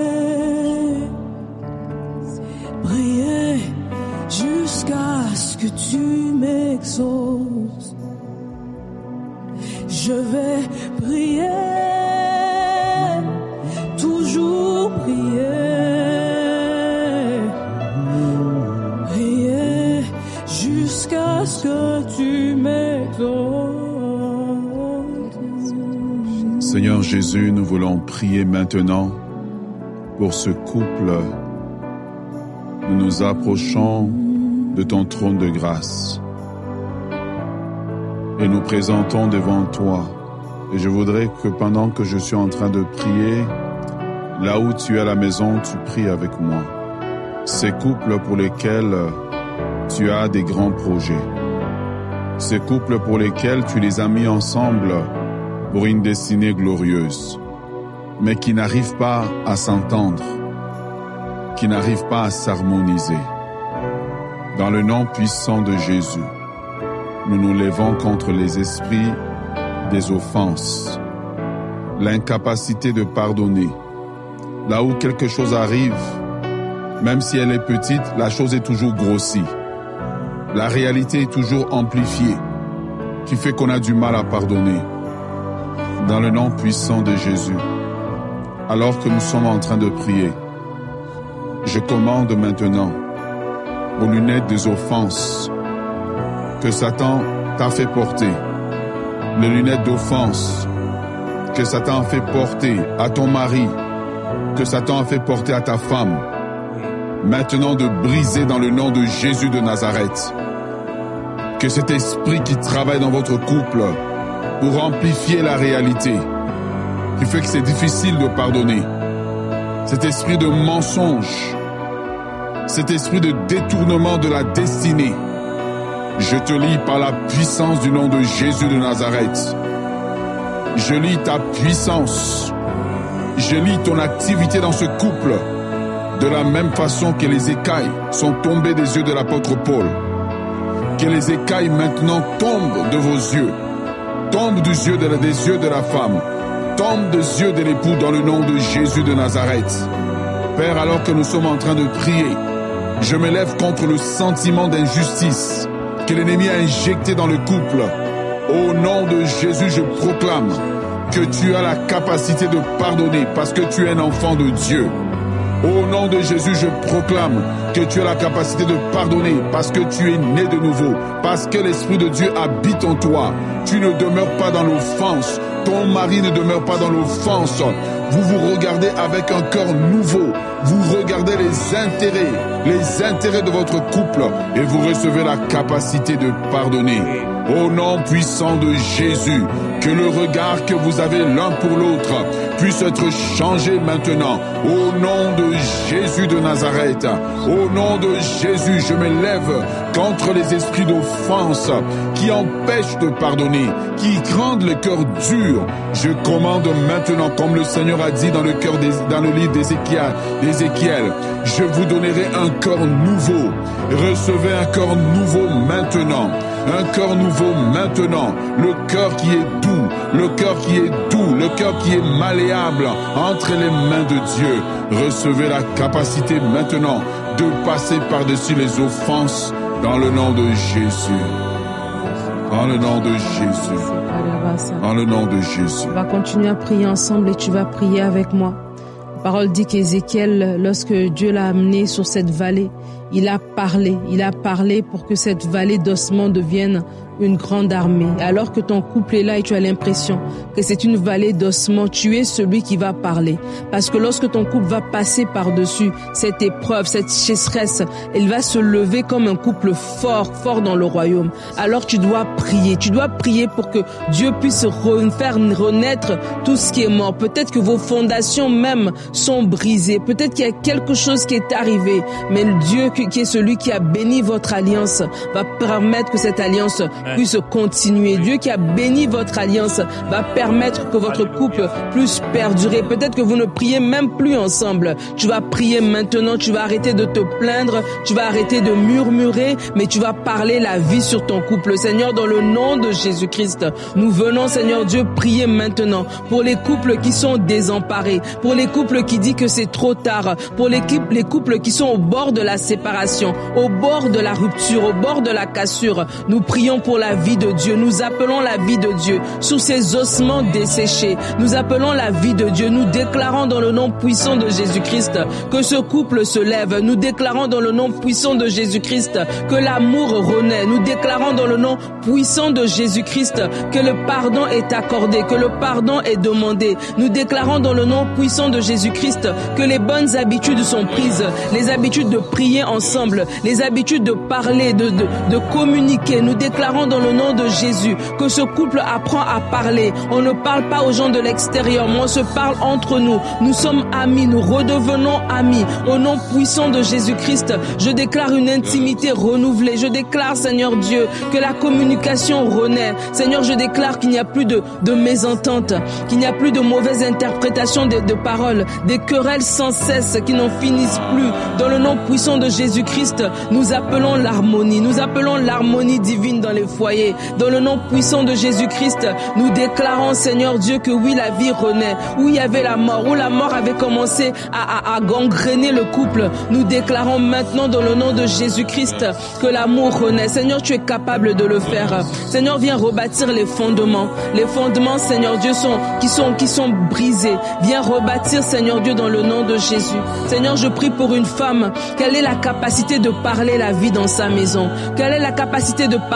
prier jusqu'à ce que tu m'exauces. Je vais prier, toujours prier, prier jusqu'à ce que tu m'exauces. Seigneur Jésus, nous voulons prier maintenant pour ce couple. Nous nous approchons de ton trône de grâce et nous présentons devant toi. Et je voudrais que pendant que je suis en train de prier, là où tu es à la maison, tu pries avec moi. Ces couples pour lesquels tu as des grands projets. Ces couples pour lesquels tu les as mis ensemble pour une destinée glorieuse, mais qui n'arrivent pas à s'entendre, qui n'arrivent pas à s'harmoniser. Dans le nom puissant de Jésus, nous nous levons contre les esprits des offenses, l'incapacité de pardonner. Là où quelque chose arrive, même si elle est petite, la chose est toujours grossie. La réalité est toujours amplifiée, qui fait qu'on a du mal à pardonner. Dans le nom puissant de Jésus, alors que nous sommes en train de prier, je commande maintenant aux lunettes des offenses que Satan t'a fait porter, les lunettes d'offense que Satan a fait porter à ton mari, que Satan a fait porter à ta femme, maintenant de briser dans le nom de Jésus de Nazareth. Que cet esprit qui travaille dans votre couple pour amplifier la réalité, qui fait que c'est difficile de pardonner, cet esprit de mensonge, cet esprit de détournement de la destinée, Je te lis par la puissance du nom de Jésus de Nazareth. Je lis ta puissance. Je lis ton activité dans ce couple. De la même façon que les écailles sont tombées des yeux de l'apôtre Paul. Que les écailles maintenant tombent de vos yeux. Tombent des yeux de la femme. Tombent des yeux de l'époux dans le nom de Jésus de Nazareth. Père, alors que nous sommes en train de prier, je me lève contre le sentiment d'injustice que l'ennemi a injecté dans le couple. Au nom de Jésus, je proclame que tu as la capacité de pardonner parce que tu es un enfant de Dieu. Au nom de Jésus, je proclame que tu as la capacité de pardonner parce que tu es né de nouveau, parce que l'Esprit de Dieu habite en toi. Tu ne demeures pas dans l'offense. Ton mari ne demeure pas dans l'offense. Vous vous regardez avec un cœur nouveau. Vous regardez les intérêts de votre couple et vous recevez la capacité de pardonner. Au nom puissant de Jésus, que le regard que vous avez l'un pour l'autre puisse être changé maintenant. Au nom de Jésus de Nazareth, au nom de Jésus, je me lève contre les esprits d'offense qui empêchent de pardonner, qui rendent le cœur dur. Je commande maintenant, comme le Seigneur a dit dans le livre d'Ézéchiel, je vous donnerai un cœur nouveau. Recevez un cœur nouveau maintenant. Un cœur nouveau maintenant. Le cœur qui est doux. Le cœur qui est doux. Le cœur qui est malléable entre les mains de Dieu. Recevez la capacité maintenant de passer par-dessus les offenses dans le nom de Jésus. Dans le nom de Jésus. Dans le nom de Jésus. On va continuer à prier ensemble et tu vas prier avec moi. La parole dit qu'Ézéchiel, lorsque Dieu l'a amené sur cette vallée, il a parlé pour que cette vallée d'ossements devienne une grande armée. Alors que ton couple est là et tu as l'impression que c'est une vallée d'ossements, tu es celui qui va parler. Parce que lorsque ton couple va passer par-dessus cette épreuve, cette sécheresse, il va se lever comme un couple fort dans le royaume. Alors tu dois prier pour que Dieu puisse faire renaître tout ce qui est mort. Peut-être que vos fondations même sont brisées. Peut-être qu'il y a quelque chose qui est arrivé. Mais Dieu qui est celui qui a béni votre alliance va permettre que cette alliance puisse continuer. Dieu qui a béni votre alliance va permettre que votre couple puisse perdurer. Peut-être que vous ne priez même plus ensemble. Tu vas prier maintenant, tu vas arrêter de te plaindre, tu vas arrêter de murmurer, mais tu vas parler la vie sur ton couple. Seigneur, dans le nom de Jésus-Christ, nous venons, Seigneur Dieu, prier maintenant pour les couples qui sont désemparés, pour les couples qui disent que c'est trop tard, pour les couples qui sont au bord de la séparation, au bord de la rupture, au bord de la cassure. Nous prions pour la vie de Dieu. Nous appelons la vie de Dieu sous ces ossements desséchés. Nous appelons la vie de Dieu. Nous déclarons dans le nom puissant de Jésus-Christ que ce couple se lève. Nous déclarons dans le nom puissant de Jésus-Christ que l'amour renaît. Nous déclarons dans le nom puissant de Jésus-Christ que le pardon est accordé, que le pardon est demandé. Nous déclarons dans le nom puissant de Jésus-Christ que les bonnes habitudes sont prises, les habitudes de prier ensemble, les habitudes de parler, de communiquer. Nous déclarons dans le nom de Jésus que ce couple apprend à parler. On ne parle pas aux gens de l'extérieur, mais on se parle entre nous. Nous sommes amis, nous redevenons amis. Au nom puissant de Jésus-Christ, je déclare une intimité renouvelée. Je déclare, Seigneur Dieu, que la communication renaît. Seigneur, je déclare qu'il n'y a plus de mésentente, qu'il n'y a plus de mauvaise interprétation de paroles, des querelles sans cesse qui n'en finissent plus. Dans le nom puissant de Jésus-Christ, nous appelons l'harmonie. Nous appelons l'harmonie divine dans les foyers. Dans le nom puissant de Jésus-Christ, nous déclarons, Seigneur Dieu, que oui, la vie renaît. Où il y avait la mort, où la mort avait commencé à gangréner le couple, nous déclarons maintenant dans le nom de Jésus-Christ que l'amour renaît. Seigneur, tu es capable de le faire. Seigneur, viens rebâtir les fondements. Les fondements, Seigneur Dieu, qui sont brisés. Viens rebâtir, Seigneur Dieu, dans le nom de Jésus. Seigneur, je prie pour une femme. Quelle est la capacité de parler la vie dans sa maison? Quelle est la capacité de parler la vie?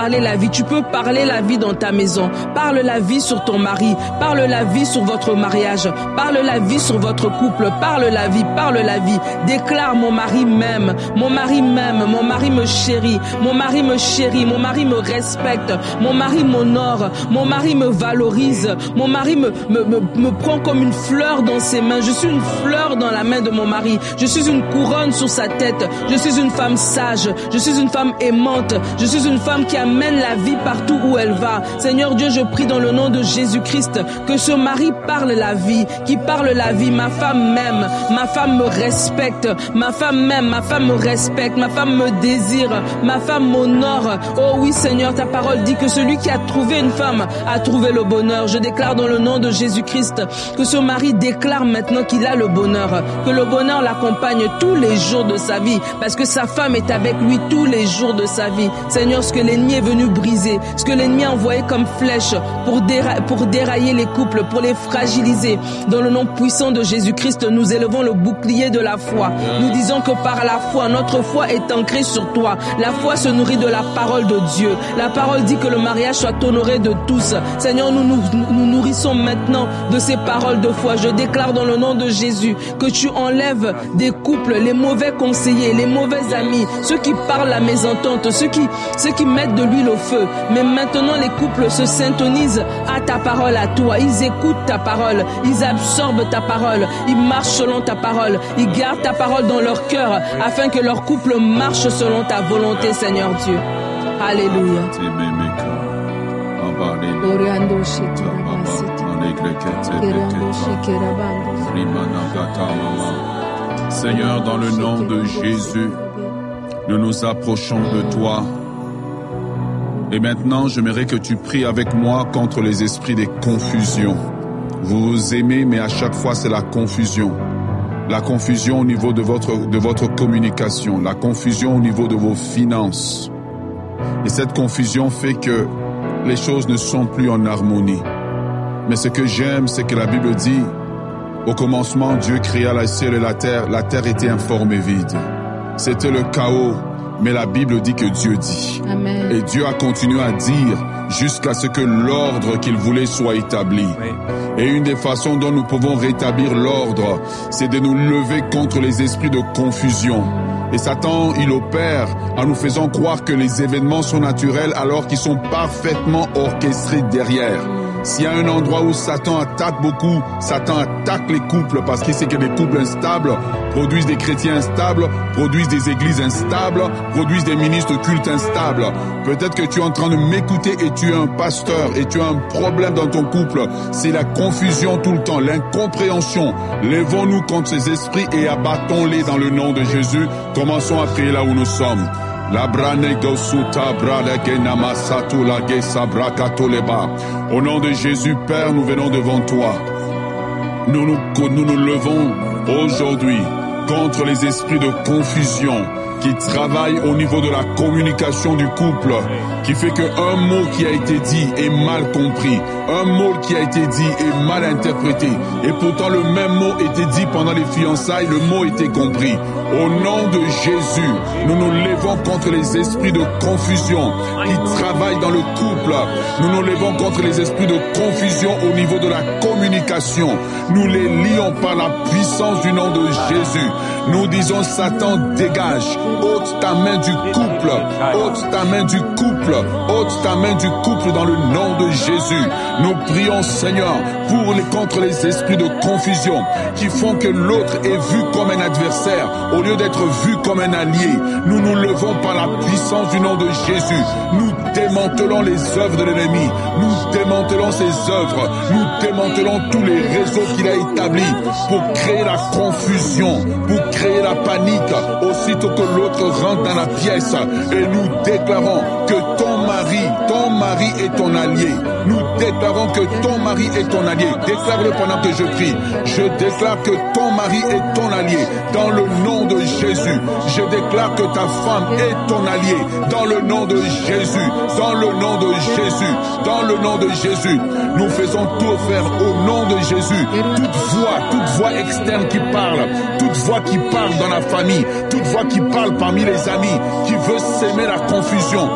tu peux parler la vie dans ta maison. Parle la vie sur ton mari. Parle la vie sur votre mariage. Parle la vie sur votre couple. Parle la vie, parle la vie. Déclare: mon mari m'aime, mon mari m'aime, mon mari me chérit, mon mari me chérit, mon mari me respecte, mon mari m'honore, mon mari me valorise, mon mari me prend comme une fleur dans ses mains. Je suis une fleur dans la main de mon mari. Je suis une couronne sur sa tête. Je suis une femme sage. Je suis une femme aimante. Je suis une femme qui amène la vie partout où elle va. Seigneur Dieu, je prie dans le nom de Jésus-Christ que ce mari parle la vie, qui parle la vie. Ma femme m'aime, ma femme me respecte, ma femme m'aime, ma femme me respecte, ma femme me désire, ma femme m'honore. Oh oui Seigneur, ta parole dit que celui qui a trouvé une femme a trouvé le bonheur. Je déclare dans le nom de Jésus-Christ que ce mari déclare maintenant qu'il a le bonheur, que le bonheur l'accompagne tous les jours de sa vie, parce que sa femme est avec lui tous les jours de sa vie. Seigneur, ce que l'ennemi est venu briser, ce que l'ennemi a envoyé comme flèche pour dérailler les couples, pour les fragiliser, dans le nom puissant de Jésus-Christ, nous élevons le bouclier de la foi. Nous disons que par la foi, notre foi est ancrée sur toi. La foi se nourrit de la parole de Dieu. La parole dit que le mariage soit honoré de tous. Seigneur, nous nourrissons maintenant de ces paroles de foi. Je déclare dans le nom de Jésus que tu enlèves des couples, les mauvais conseillers, les mauvais amis, ceux qui parlent à mésentente, ceux qui mettent de l'huile au feu. Mais maintenant, les couples se syntonisent à ta parole, à toi. Ils écoutent ta parole, ils absorbent ta parole, ils marchent selon ta parole, ils gardent ta parole dans leur cœur afin que leur couple marche selon ta volonté, Seigneur Dieu. Alléluia. Seigneur, dans le nom de Jésus, nous nous approchons de toi. Et maintenant, j'aimerais que tu pries avec moi contre les esprits des confusions. Vous vous aimez, mais à chaque fois, c'est la confusion. La confusion au niveau de votre communication, la confusion au niveau de vos finances. Et cette confusion fait que les choses ne sont plus en harmonie. Mais ce que j'aime, c'est que la Bible dit, au commencement, Dieu créa le ciel et la terre était informe et vide. C'était le chaos, mais la Bible dit que Dieu dit. Amen. Et Dieu a continué à dire jusqu'à ce que l'ordre qu'il voulait soit établi. Oui. Et une des façons dont nous pouvons rétablir l'ordre, c'est de nous lever contre les esprits de confusion. Et Satan, il opère en nous faisant croire que les événements sont naturels alors qu'ils sont parfaitement orchestrés derrière. S'il y a un endroit où Satan attaque beaucoup, Satan attaque les couples parce qu'il sait que les couples instables produisent des chrétiens instables, produisent des églises instables, produisent des ministres cultes instables. Peut-être que tu es en train de m'écouter et tu es un pasteur et tu as un problème dans ton couple. C'est la confusion tout le temps, l'incompréhension. Lèvons-nous contre ces esprits et abattons-les dans le nom de Jésus. Commençons à prier là où nous sommes. Au nom de Jésus, Père, nous venons devant toi. Nous nous levons aujourd'hui contre les esprits de confusion qui travaillent au niveau de la communication du couple, qui fait qu'un mot qui a été dit est mal compris, un mot qui a été dit est mal interprété, et pourtant le même mot était dit pendant les fiançailles, le mot était compris. Au nom de Jésus, nous nous levons contre les esprits de confusion qui travaillent dans le couple. Nous nous levons contre les esprits de confusion au niveau de la communication. Nous les lions par la puissance du nom de Jésus. Nous disons, Satan, dégage. Ôte ta main du couple. Ôte ta main du couple. Ôte ta main du couple dans le nom de Jésus. Nous prions, Seigneur, contre les esprits de confusion qui font que l'autre est vu comme un adversaire au lieu d'être vu comme un allié. Nous nous levons par la puissance du nom de Jésus. Nous démantelons les œuvres de l'ennemi. Nous démantelons ses œuvres. Nous démantelons tous les réseaux qu'il a établis pour créer la confusion, pour créer la panique aussitôt que l'autre rentre dans la pièce. Et nous déclarons que ton mari est ton allié. Nous déclarons que ton mari est ton allié. Déclare-le pendant que je prie. Je déclare que ton mari est ton allié. Dans le nom de Jésus. Je déclare que ta femme est ton allié. Dans le nom de Jésus. Dans le nom de Jésus. Dans le nom de Jésus. Nous faisons tout faire au nom de Jésus. Toute voix externe qui parle, toute voix qui parle dans la famille, toute voix qui parle parmi les amis, qui veut s'aimer la confusion, tout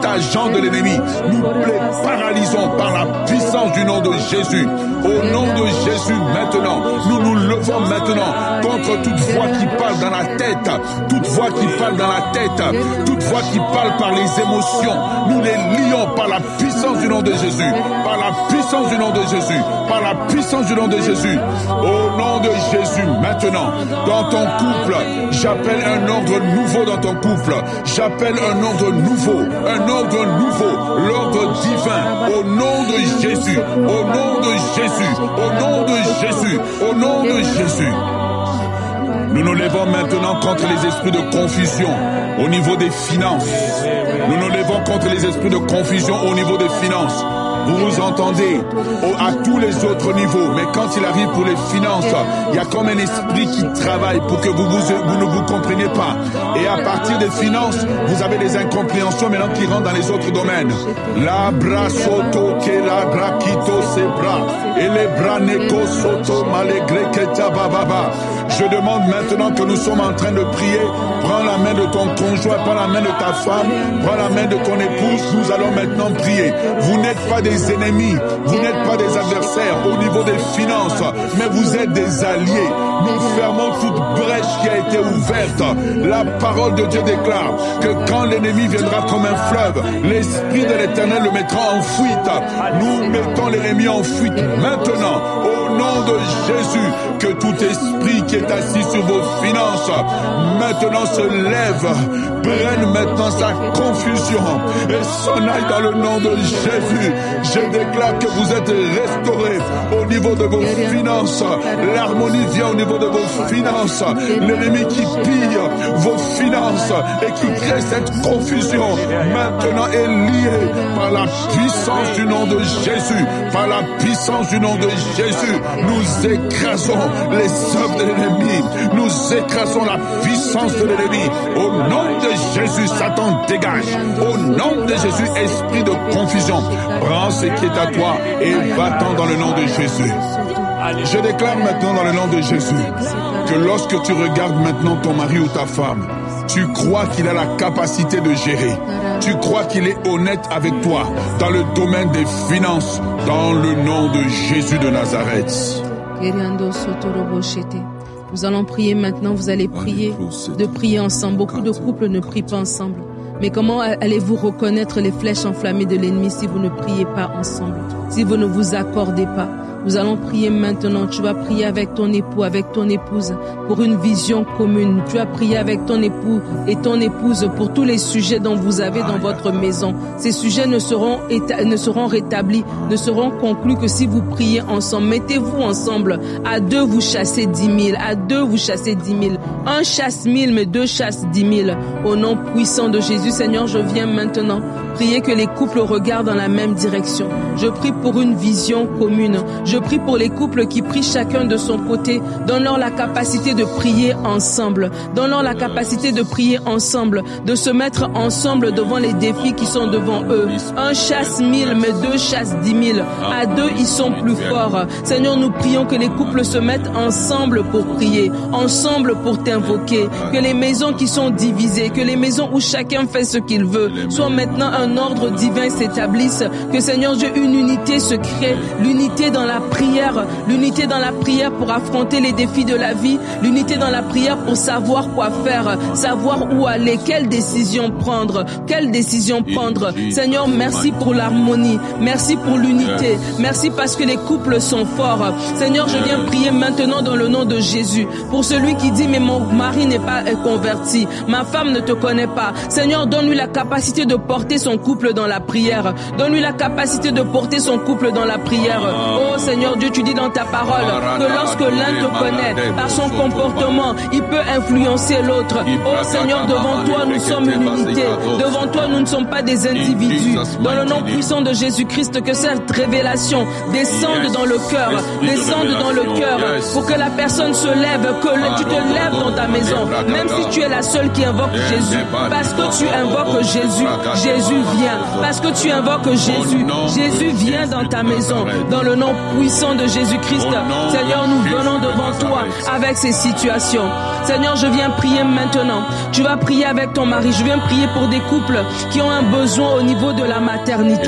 agent de l'ennemi, nous les paralysons par la puissance du nom de Jésus. Au nom de Jésus, maintenant, nous nous levons maintenant contre toute voix qui parle dans la tête, toute voix qui parle dans la tête, toute voix qui parle par les émotions. Nous les lions par la puissance du nom de Jésus, par la puissance du nom de Jésus, par la puissance du nom de Jésus. Au nom de Jésus, maintenant, dans ton couple, j'appelle un ordre nouveau dans ton couple. J'appelle un ordre nouveau, l'ordre divin, au nom de Jésus, au nom de Jésus, au nom de Jésus, au nom de Jésus. Nous nous levons maintenant contre les esprits de confusion au niveau des finances. Nous nous levons contre les esprits de confusion au niveau des finances. Vous vous entendez à tous les autres niveaux, mais quand il arrive pour les finances, il y a comme un esprit qui travaille pour que vous ne vous compreniez pas. Et à partir des finances, vous avez des incompréhensions maintenant qui rentrent dans les autres domaines. La bra soto que la bra quito ses bras et les bras neko soto malgré que tabababa. Je demande maintenant que nous sommes en train de prier. Prends la main de ton conjoint, prends la main de ta femme, prends la main de ton épouse. Nous allons maintenant prier. Vous n'êtes pas des ennemis, vous n'êtes pas des adversaires au niveau des finances, mais vous êtes des alliés. Nous fermons toute brèche qui a été ouverte. La parole de Dieu déclare que quand l'ennemi viendra comme un fleuve, l'Esprit de l'Éternel le mettra en fuite. Nous mettons l'ennemi en fuite maintenant, au nom de Jésus. Que tout esprit qui est assis sur vos finances maintenant se lève, prenne maintenant sa confusion et s'en aille dans le nom de Jésus. Je déclare que vous êtes restaurés au niveau de vos finances. L'harmonie vient au niveau de vos finances. L'ennemi qui pille vos finances et qui crée cette confusion maintenant est lié par la puissance du nom de Jésus. Par la puissance du nom de Jésus, nous écrasons les œuvres de l'ennemi. Nous écrasons la puissance de l'ennemi. Au nom de Jésus, Satan dégage. Au nom de Jésus, esprit de confusion, prends ce qui est à toi et va-t'en dans le nom de Jésus. Je déclare maintenant dans le nom de Jésus que lorsque tu regardes maintenant ton mari ou ta femme, tu crois qu'il a la capacité de gérer. Tu crois qu'il est honnête avec toi dans le domaine des finances, dans le nom de Jésus de Nazareth. Nous allons prier maintenant, vous allez prier, de prier ensemble. Beaucoup de couples ne prient pas ensemble. Mais comment allez-vous reconnaître les flèches enflammées de l'ennemi si vous ne priez pas ensemble, si vous ne vous accordez pas? Nous allons prier maintenant. Tu vas prier avec ton époux, avec ton épouse pour une vision commune. Tu vas prier avec ton époux et ton épouse pour tous les sujets dont vous avez dans votre maison. Ces sujets ne seront rétablis, ne seront conclus que si vous priez ensemble. Mettez-vous ensemble. À deux, vous chassez 10 000. À deux, vous chassez 10 000. Un chasse 1000, mais deux chassent 10 000. Au nom puissant de Jésus, Seigneur, je viens maintenant prier que les couples regardent dans la même direction. Je prie pour une vision commune. Je prie pour les couples qui prient chacun de son côté. Donne-leur la capacité de prier ensemble. Donne-leur la capacité de prier ensemble, de se mettre ensemble devant les défis qui sont devant eux. Un chasse 1000, mais deux chassent 10 000. À deux, ils sont plus forts. Seigneur, nous prions que les couples se mettent ensemble pour prier, ensemble pour t'invoquer. Que les maisons qui sont divisées, que les maisons où chacun fait ce qu'il veut, soient maintenant un ordre divin s'établisse. Que Seigneur Dieu, une unité se crée, l'unité dans la prière, l'unité dans la prière pour affronter les défis de la vie, l'unité dans la prière pour savoir quoi faire, savoir où aller, quelle décision prendre. Seigneur, merci pour l'harmonie, merci pour l'unité, merci parce que les couples sont forts. Seigneur, je viens prier maintenant dans le nom de Jésus pour celui qui dit mais mon mari n'est pas converti, ma femme ne te connaît pas. Seigneur, donne-lui la capacité de porter son couple dans la prière, donne-lui la capacité de porter son couple dans la prière. Oh Seigneur Dieu, tu dis dans ta parole que lorsque l'un te connaît par son comportement, il peut influencer l'autre. Oh Seigneur, devant toi nous sommes une unité, devant toi nous ne sommes pas des individus. Dans le nom puissant de Jésus-Christ, que cette révélation descende dans le cœur, pour que la personne se lève, que tu te lèves dans ta maison, même si tu es la seule qui invoque Jésus, parce que tu invoques Jésus, Jésus vient, parce que tu invoques Jésus, Jésus vient dans ta maison, dans le nom puissant puissant de Jésus-Christ. Seigneur, nous venons devant toi avec ces situations. Seigneur, je viens prier maintenant. Tu vas prier avec ton mari. Je viens prier pour des couples qui ont un besoin au niveau de la maternité.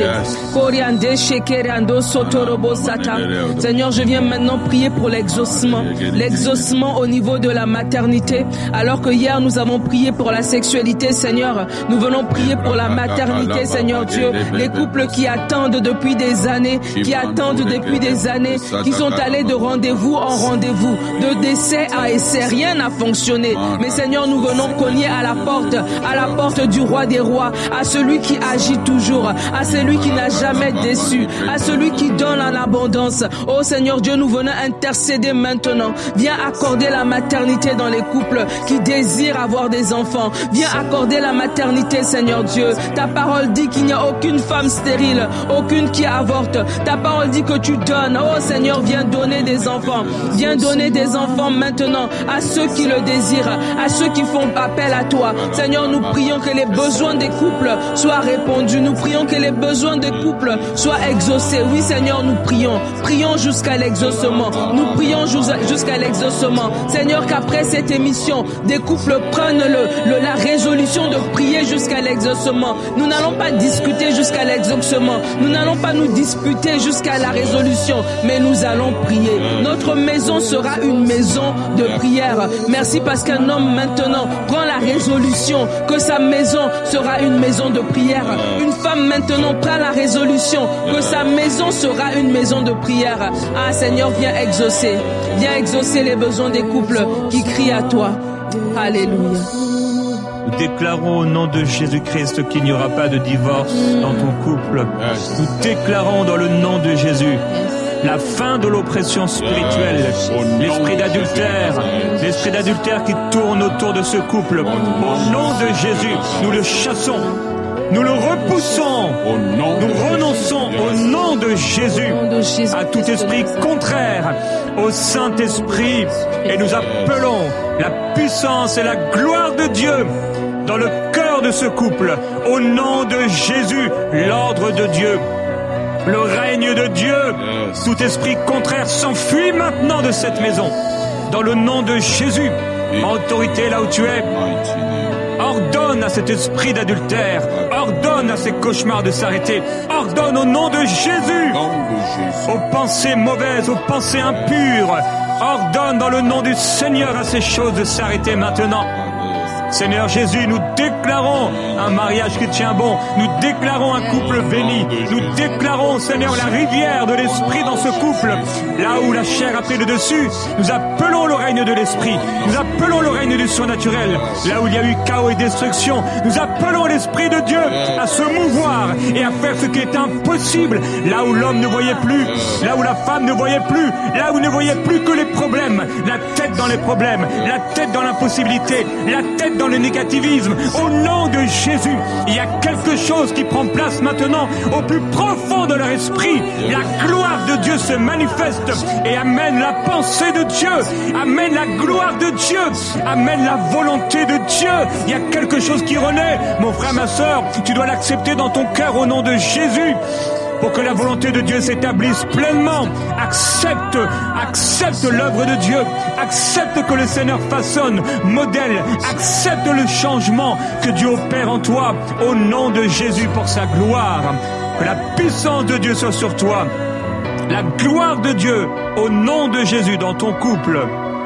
Seigneur, je viens maintenant prier pour l'exaucement. L'exaucement au niveau de la maternité. Alors que hier, nous avons prié pour la sexualité, Seigneur, nous venons prier pour la maternité, Seigneur Dieu. Les couples qui attendent depuis des années, qui sont allés de rendez-vous en rendez-vous, de décès à essai. Rien n'a fonctionné. Mais Seigneur, nous venons cogner à la porte du roi des rois, à celui qui agit toujours, à celui qui n'a jamais déçu, à celui qui donne en abondance. Oh Seigneur Dieu, nous venons intercéder maintenant. Viens accorder la maternité dans les couples qui désirent avoir des enfants. Viens accorder la maternité, Seigneur Dieu. Ta parole dit qu'il n'y a aucune femme stérile, aucune qui avorte. Ta parole dit que tu donnes. Oh Seigneur, viens donner des enfants. Viens donner des enfants maintenant à ceux qui le désirent, à ceux qui font appel à toi. Seigneur, nous prions que les besoins des couples soient répondus. Nous prions que les besoins des couples soient exaucés. Oui, Seigneur, nous prions. Prions jusqu'à l'exaucement. Nous prions jusqu'à l'exaucement. Seigneur, qu'après cette émission, des couples prennent la résolution de prier jusqu'à l'exaucement. Nous n'allons pas discuter jusqu'à l'exaucement. Nous n'allons pas nous disputer jusqu'à la résolution, mais nous allons prier. Notre maison sera une maison de prière. Merci parce qu'un homme maintenant prend la résolution que sa maison sera une maison de prière. Une femme maintenant prend la résolution que sa maison sera une maison de prière. Ah Seigneur, viens exaucer les besoins des couples qui crient à toi. Alléluia. Nous déclarons au nom de Jésus-Christ qu'il n'y aura pas de divorce dans ton couple. Nous déclarons dans le nom de Jésus la fin de l'oppression spirituelle, l'esprit d'adultère qui tourne autour de ce couple. Au nom de Jésus, nous le chassons. Nous le repoussons, nous renonçons au nom de Jésus à tout esprit contraire au Saint-Esprit et nous appelons la puissance et la gloire de Dieu dans le cœur de ce couple. Au nom de Jésus, l'ordre de Dieu, le règne de Dieu, tout esprit contraire s'enfuit maintenant de cette maison. Dans le nom de Jésus, autorité là où tu es. Ordonne à cet esprit d'adultère, ordonne à ces cauchemars de s'arrêter, ordonne au nom de Jésus, aux pensées mauvaises, aux pensées impures, ordonne dans le nom du Seigneur à ces choses de s'arrêter maintenant. Seigneur Jésus, nous déclarons un mariage qui tient bon, nous déclarons un couple béni, nous déclarons, Seigneur, la rivière de l'esprit dans ce couple. Là où la chair a pris le dessus, nous appelons le règne de l'esprit, nous appelons le règne du surnaturel. Là où il y a eu chaos et destruction, nous appelons l'esprit de Dieu à se mouvoir et à faire ce qui est impossible. Là où l'homme ne voyait plus, là où la femme ne voyait plus, là où ne voyait plus que les problèmes, la tête dans les problèmes, la tête dans l'impossibilité, la tête dans le négativisme. Au nom de Jésus, il y a quelque chose qui prend place maintenant au plus profond de leur esprit. La gloire de Dieu se manifeste et amène la pensée de Dieu, amène la gloire de Dieu, amène la volonté de Dieu. Il y a quelque chose qui renaît. Mon frère, ma sœur, tu dois l'accepter dans ton cœur au nom de Jésus. Pour que la volonté de Dieu s'établisse pleinement, accepte l'œuvre de Dieu, accepte que le Seigneur façonne, modèle, accepte le changement que Dieu opère en toi, au nom de Jésus pour sa gloire. Que la puissance de Dieu soit sur toi, la gloire de Dieu, au nom de Jésus dans ton couple.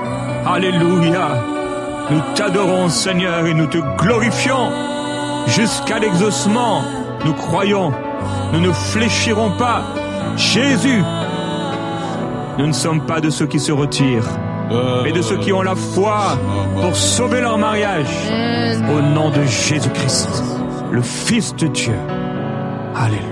Alléluia. Nous t'adorons, Seigneur, et nous te glorifions jusqu'à l'exaucement. Nous croyons. Nous ne fléchirons pas. Jésus, nous ne sommes pas de ceux qui se retirent, mais de ceux qui ont la foi pour sauver leur mariage. Au nom de Jésus-Christ, le Fils de Dieu. Alléluia.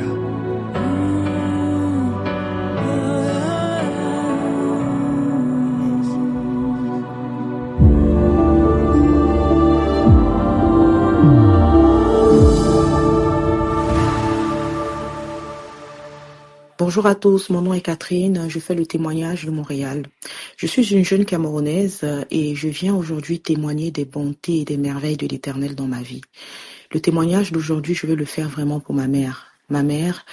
Bonjour à tous, mon nom est Catherine, je fais le témoignage de Montréal. Je suis une jeune Camerounaise et je viens aujourd'hui témoigner des bontés et des merveilles de l'Éternel dans ma vie. Le témoignage d'aujourd'hui, je vais le faire vraiment pour ma mère. Ma mère,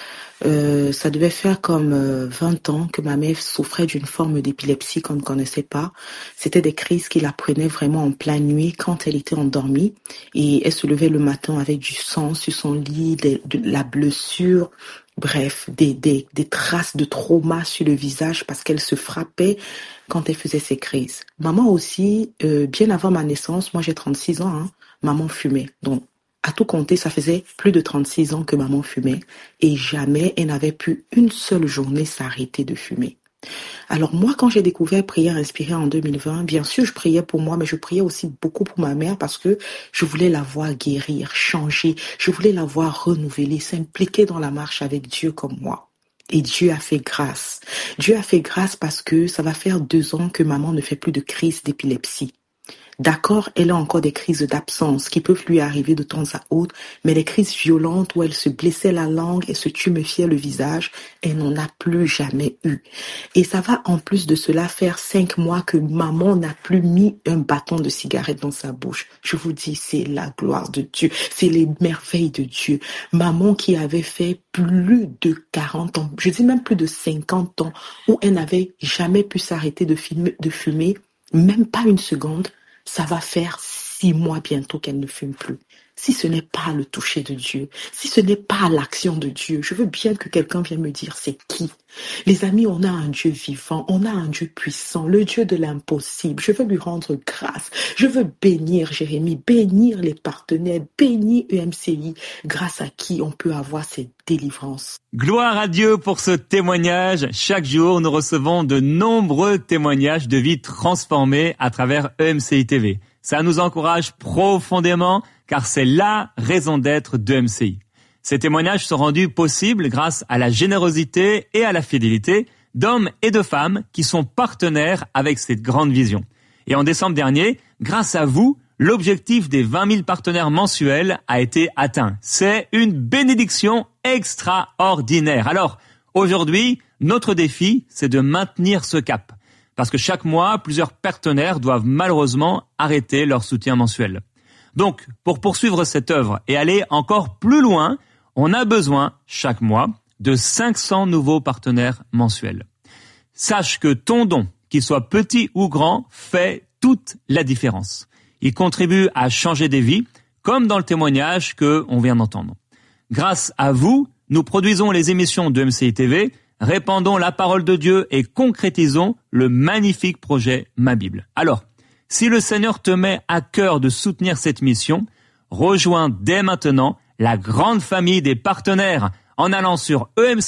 ça devait faire comme 20 ans que ma mère souffrait d'une forme d'épilepsie qu'on ne connaissait pas. C'était des crises qui la prenaient vraiment en pleine nuit quand elle était endormie. Et elle se levait le matin avec du sang sur son lit, de la blessure, bref, des traces de trauma sur le visage parce qu'elle se frappait quand elle faisait ses crises. Maman aussi, bien avant ma naissance, moi j'ai 36 ans, maman fumait. Donc, à tout compter, ça faisait plus de 36 ans que maman fumait et jamais elle n'avait pu une seule journée s'arrêter de fumer. Alors moi, quand j'ai découvert Prière Inspirée en 2020, bien sûr, je priais pour moi, mais je priais aussi beaucoup pour ma mère parce que je voulais la voir guérir, changer. Je voulais la voir renouveler, s'impliquer dans la marche avec Dieu comme moi. Et Dieu a fait grâce. Dieu a fait grâce parce que ça va faire 2 ans que maman ne fait plus de crise d'épilepsie. D'accord, elle a encore des crises d'absence qui peuvent lui arriver de temps à autre, mais les crises violentes où elle se blessait la langue et se tuméfiait le visage, elle n'en a plus jamais eu. Et ça va en plus de cela faire 5 mois que maman n'a plus mis un bâton de cigarette dans sa bouche. Je vous dis, c'est la gloire de Dieu, c'est les merveilles de Dieu. Maman qui avait fait plus de 40 ans, je dis même plus de 50 ans, où elle n'avait jamais pu s'arrêter de fumer, même pas une seconde. Ça va faire 6 mois bientôt qu'elle ne fume plus. Si ce n'est pas le toucher de Dieu, si ce n'est pas l'action de Dieu, je veux bien que quelqu'un vienne me dire c'est qui. Les amis, on a un Dieu vivant, on a un Dieu puissant, le Dieu de l'impossible. Je veux lui rendre grâce. Je veux bénir Jérémie, bénir les partenaires, bénir EMCI, grâce à qui on peut avoir cette délivrance. Gloire à Dieu pour ce témoignage. Chaque jour, nous recevons de nombreux témoignages de vie transformées à travers EMCI TV. Ça nous encourage profondément car c'est la raison d'être d'EMCI. Ces témoignages sont rendus possibles grâce à la générosité et à la fidélité d'hommes et de femmes qui sont partenaires avec cette grande vision. Et en décembre dernier, grâce à vous, l'objectif des 20 000 partenaires mensuels a été atteint. C'est une bénédiction extraordinaire. Alors, aujourd'hui, notre défi, c'est de maintenir ce cap. Parce que chaque mois, plusieurs partenaires doivent malheureusement arrêter leur soutien mensuel. Donc, pour poursuivre cette œuvre et aller encore plus loin, on a besoin, chaque mois, de 500 nouveaux partenaires mensuels. Sache que ton don, qu'il soit petit ou grand, fait toute la différence. Il contribue à changer des vies, comme dans le témoignage qu'on vient d'entendre. Grâce à vous, nous produisons les émissions de EMCI TV, répandons la parole de Dieu et concrétisons le magnifique projet Ma Bible. Alors, si le Seigneur te met à cœur de soutenir cette mission, rejoins dès maintenant la grande famille des partenaires en allant sur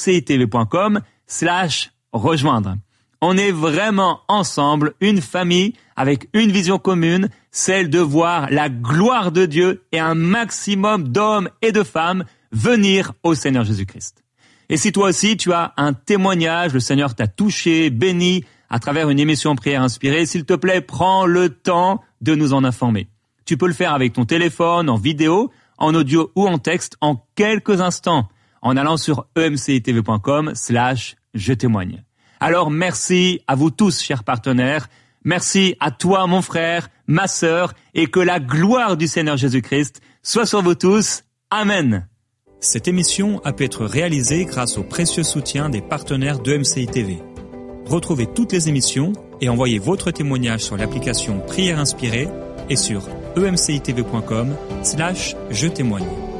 emcitv.com/rejoindre. On est vraiment ensemble, une famille avec une vision commune, celle de voir la gloire de Dieu et un maximum d'hommes et de femmes venir au Seigneur Jésus-Christ. Et si toi aussi tu as un témoignage, le Seigneur t'a touché, béni à travers une émission Prière Inspirée, s'il te plaît, prends le temps de nous en informer. Tu peux le faire avec ton téléphone, en vidéo, en audio ou en texte en quelques instants en allant sur emcitv.com/je-témoigne. Alors merci à vous tous, chers partenaires. Merci à toi, mon frère, ma sœur, et que la gloire du Seigneur Jésus-Christ soit sur vous tous. Amen. Cette émission a pu être réalisée grâce au précieux soutien des partenaires d'EMCI TV. Retrouvez toutes les émissions et envoyez votre témoignage sur l'application Prière Inspirée et sur emcitv.com/je-témoigne.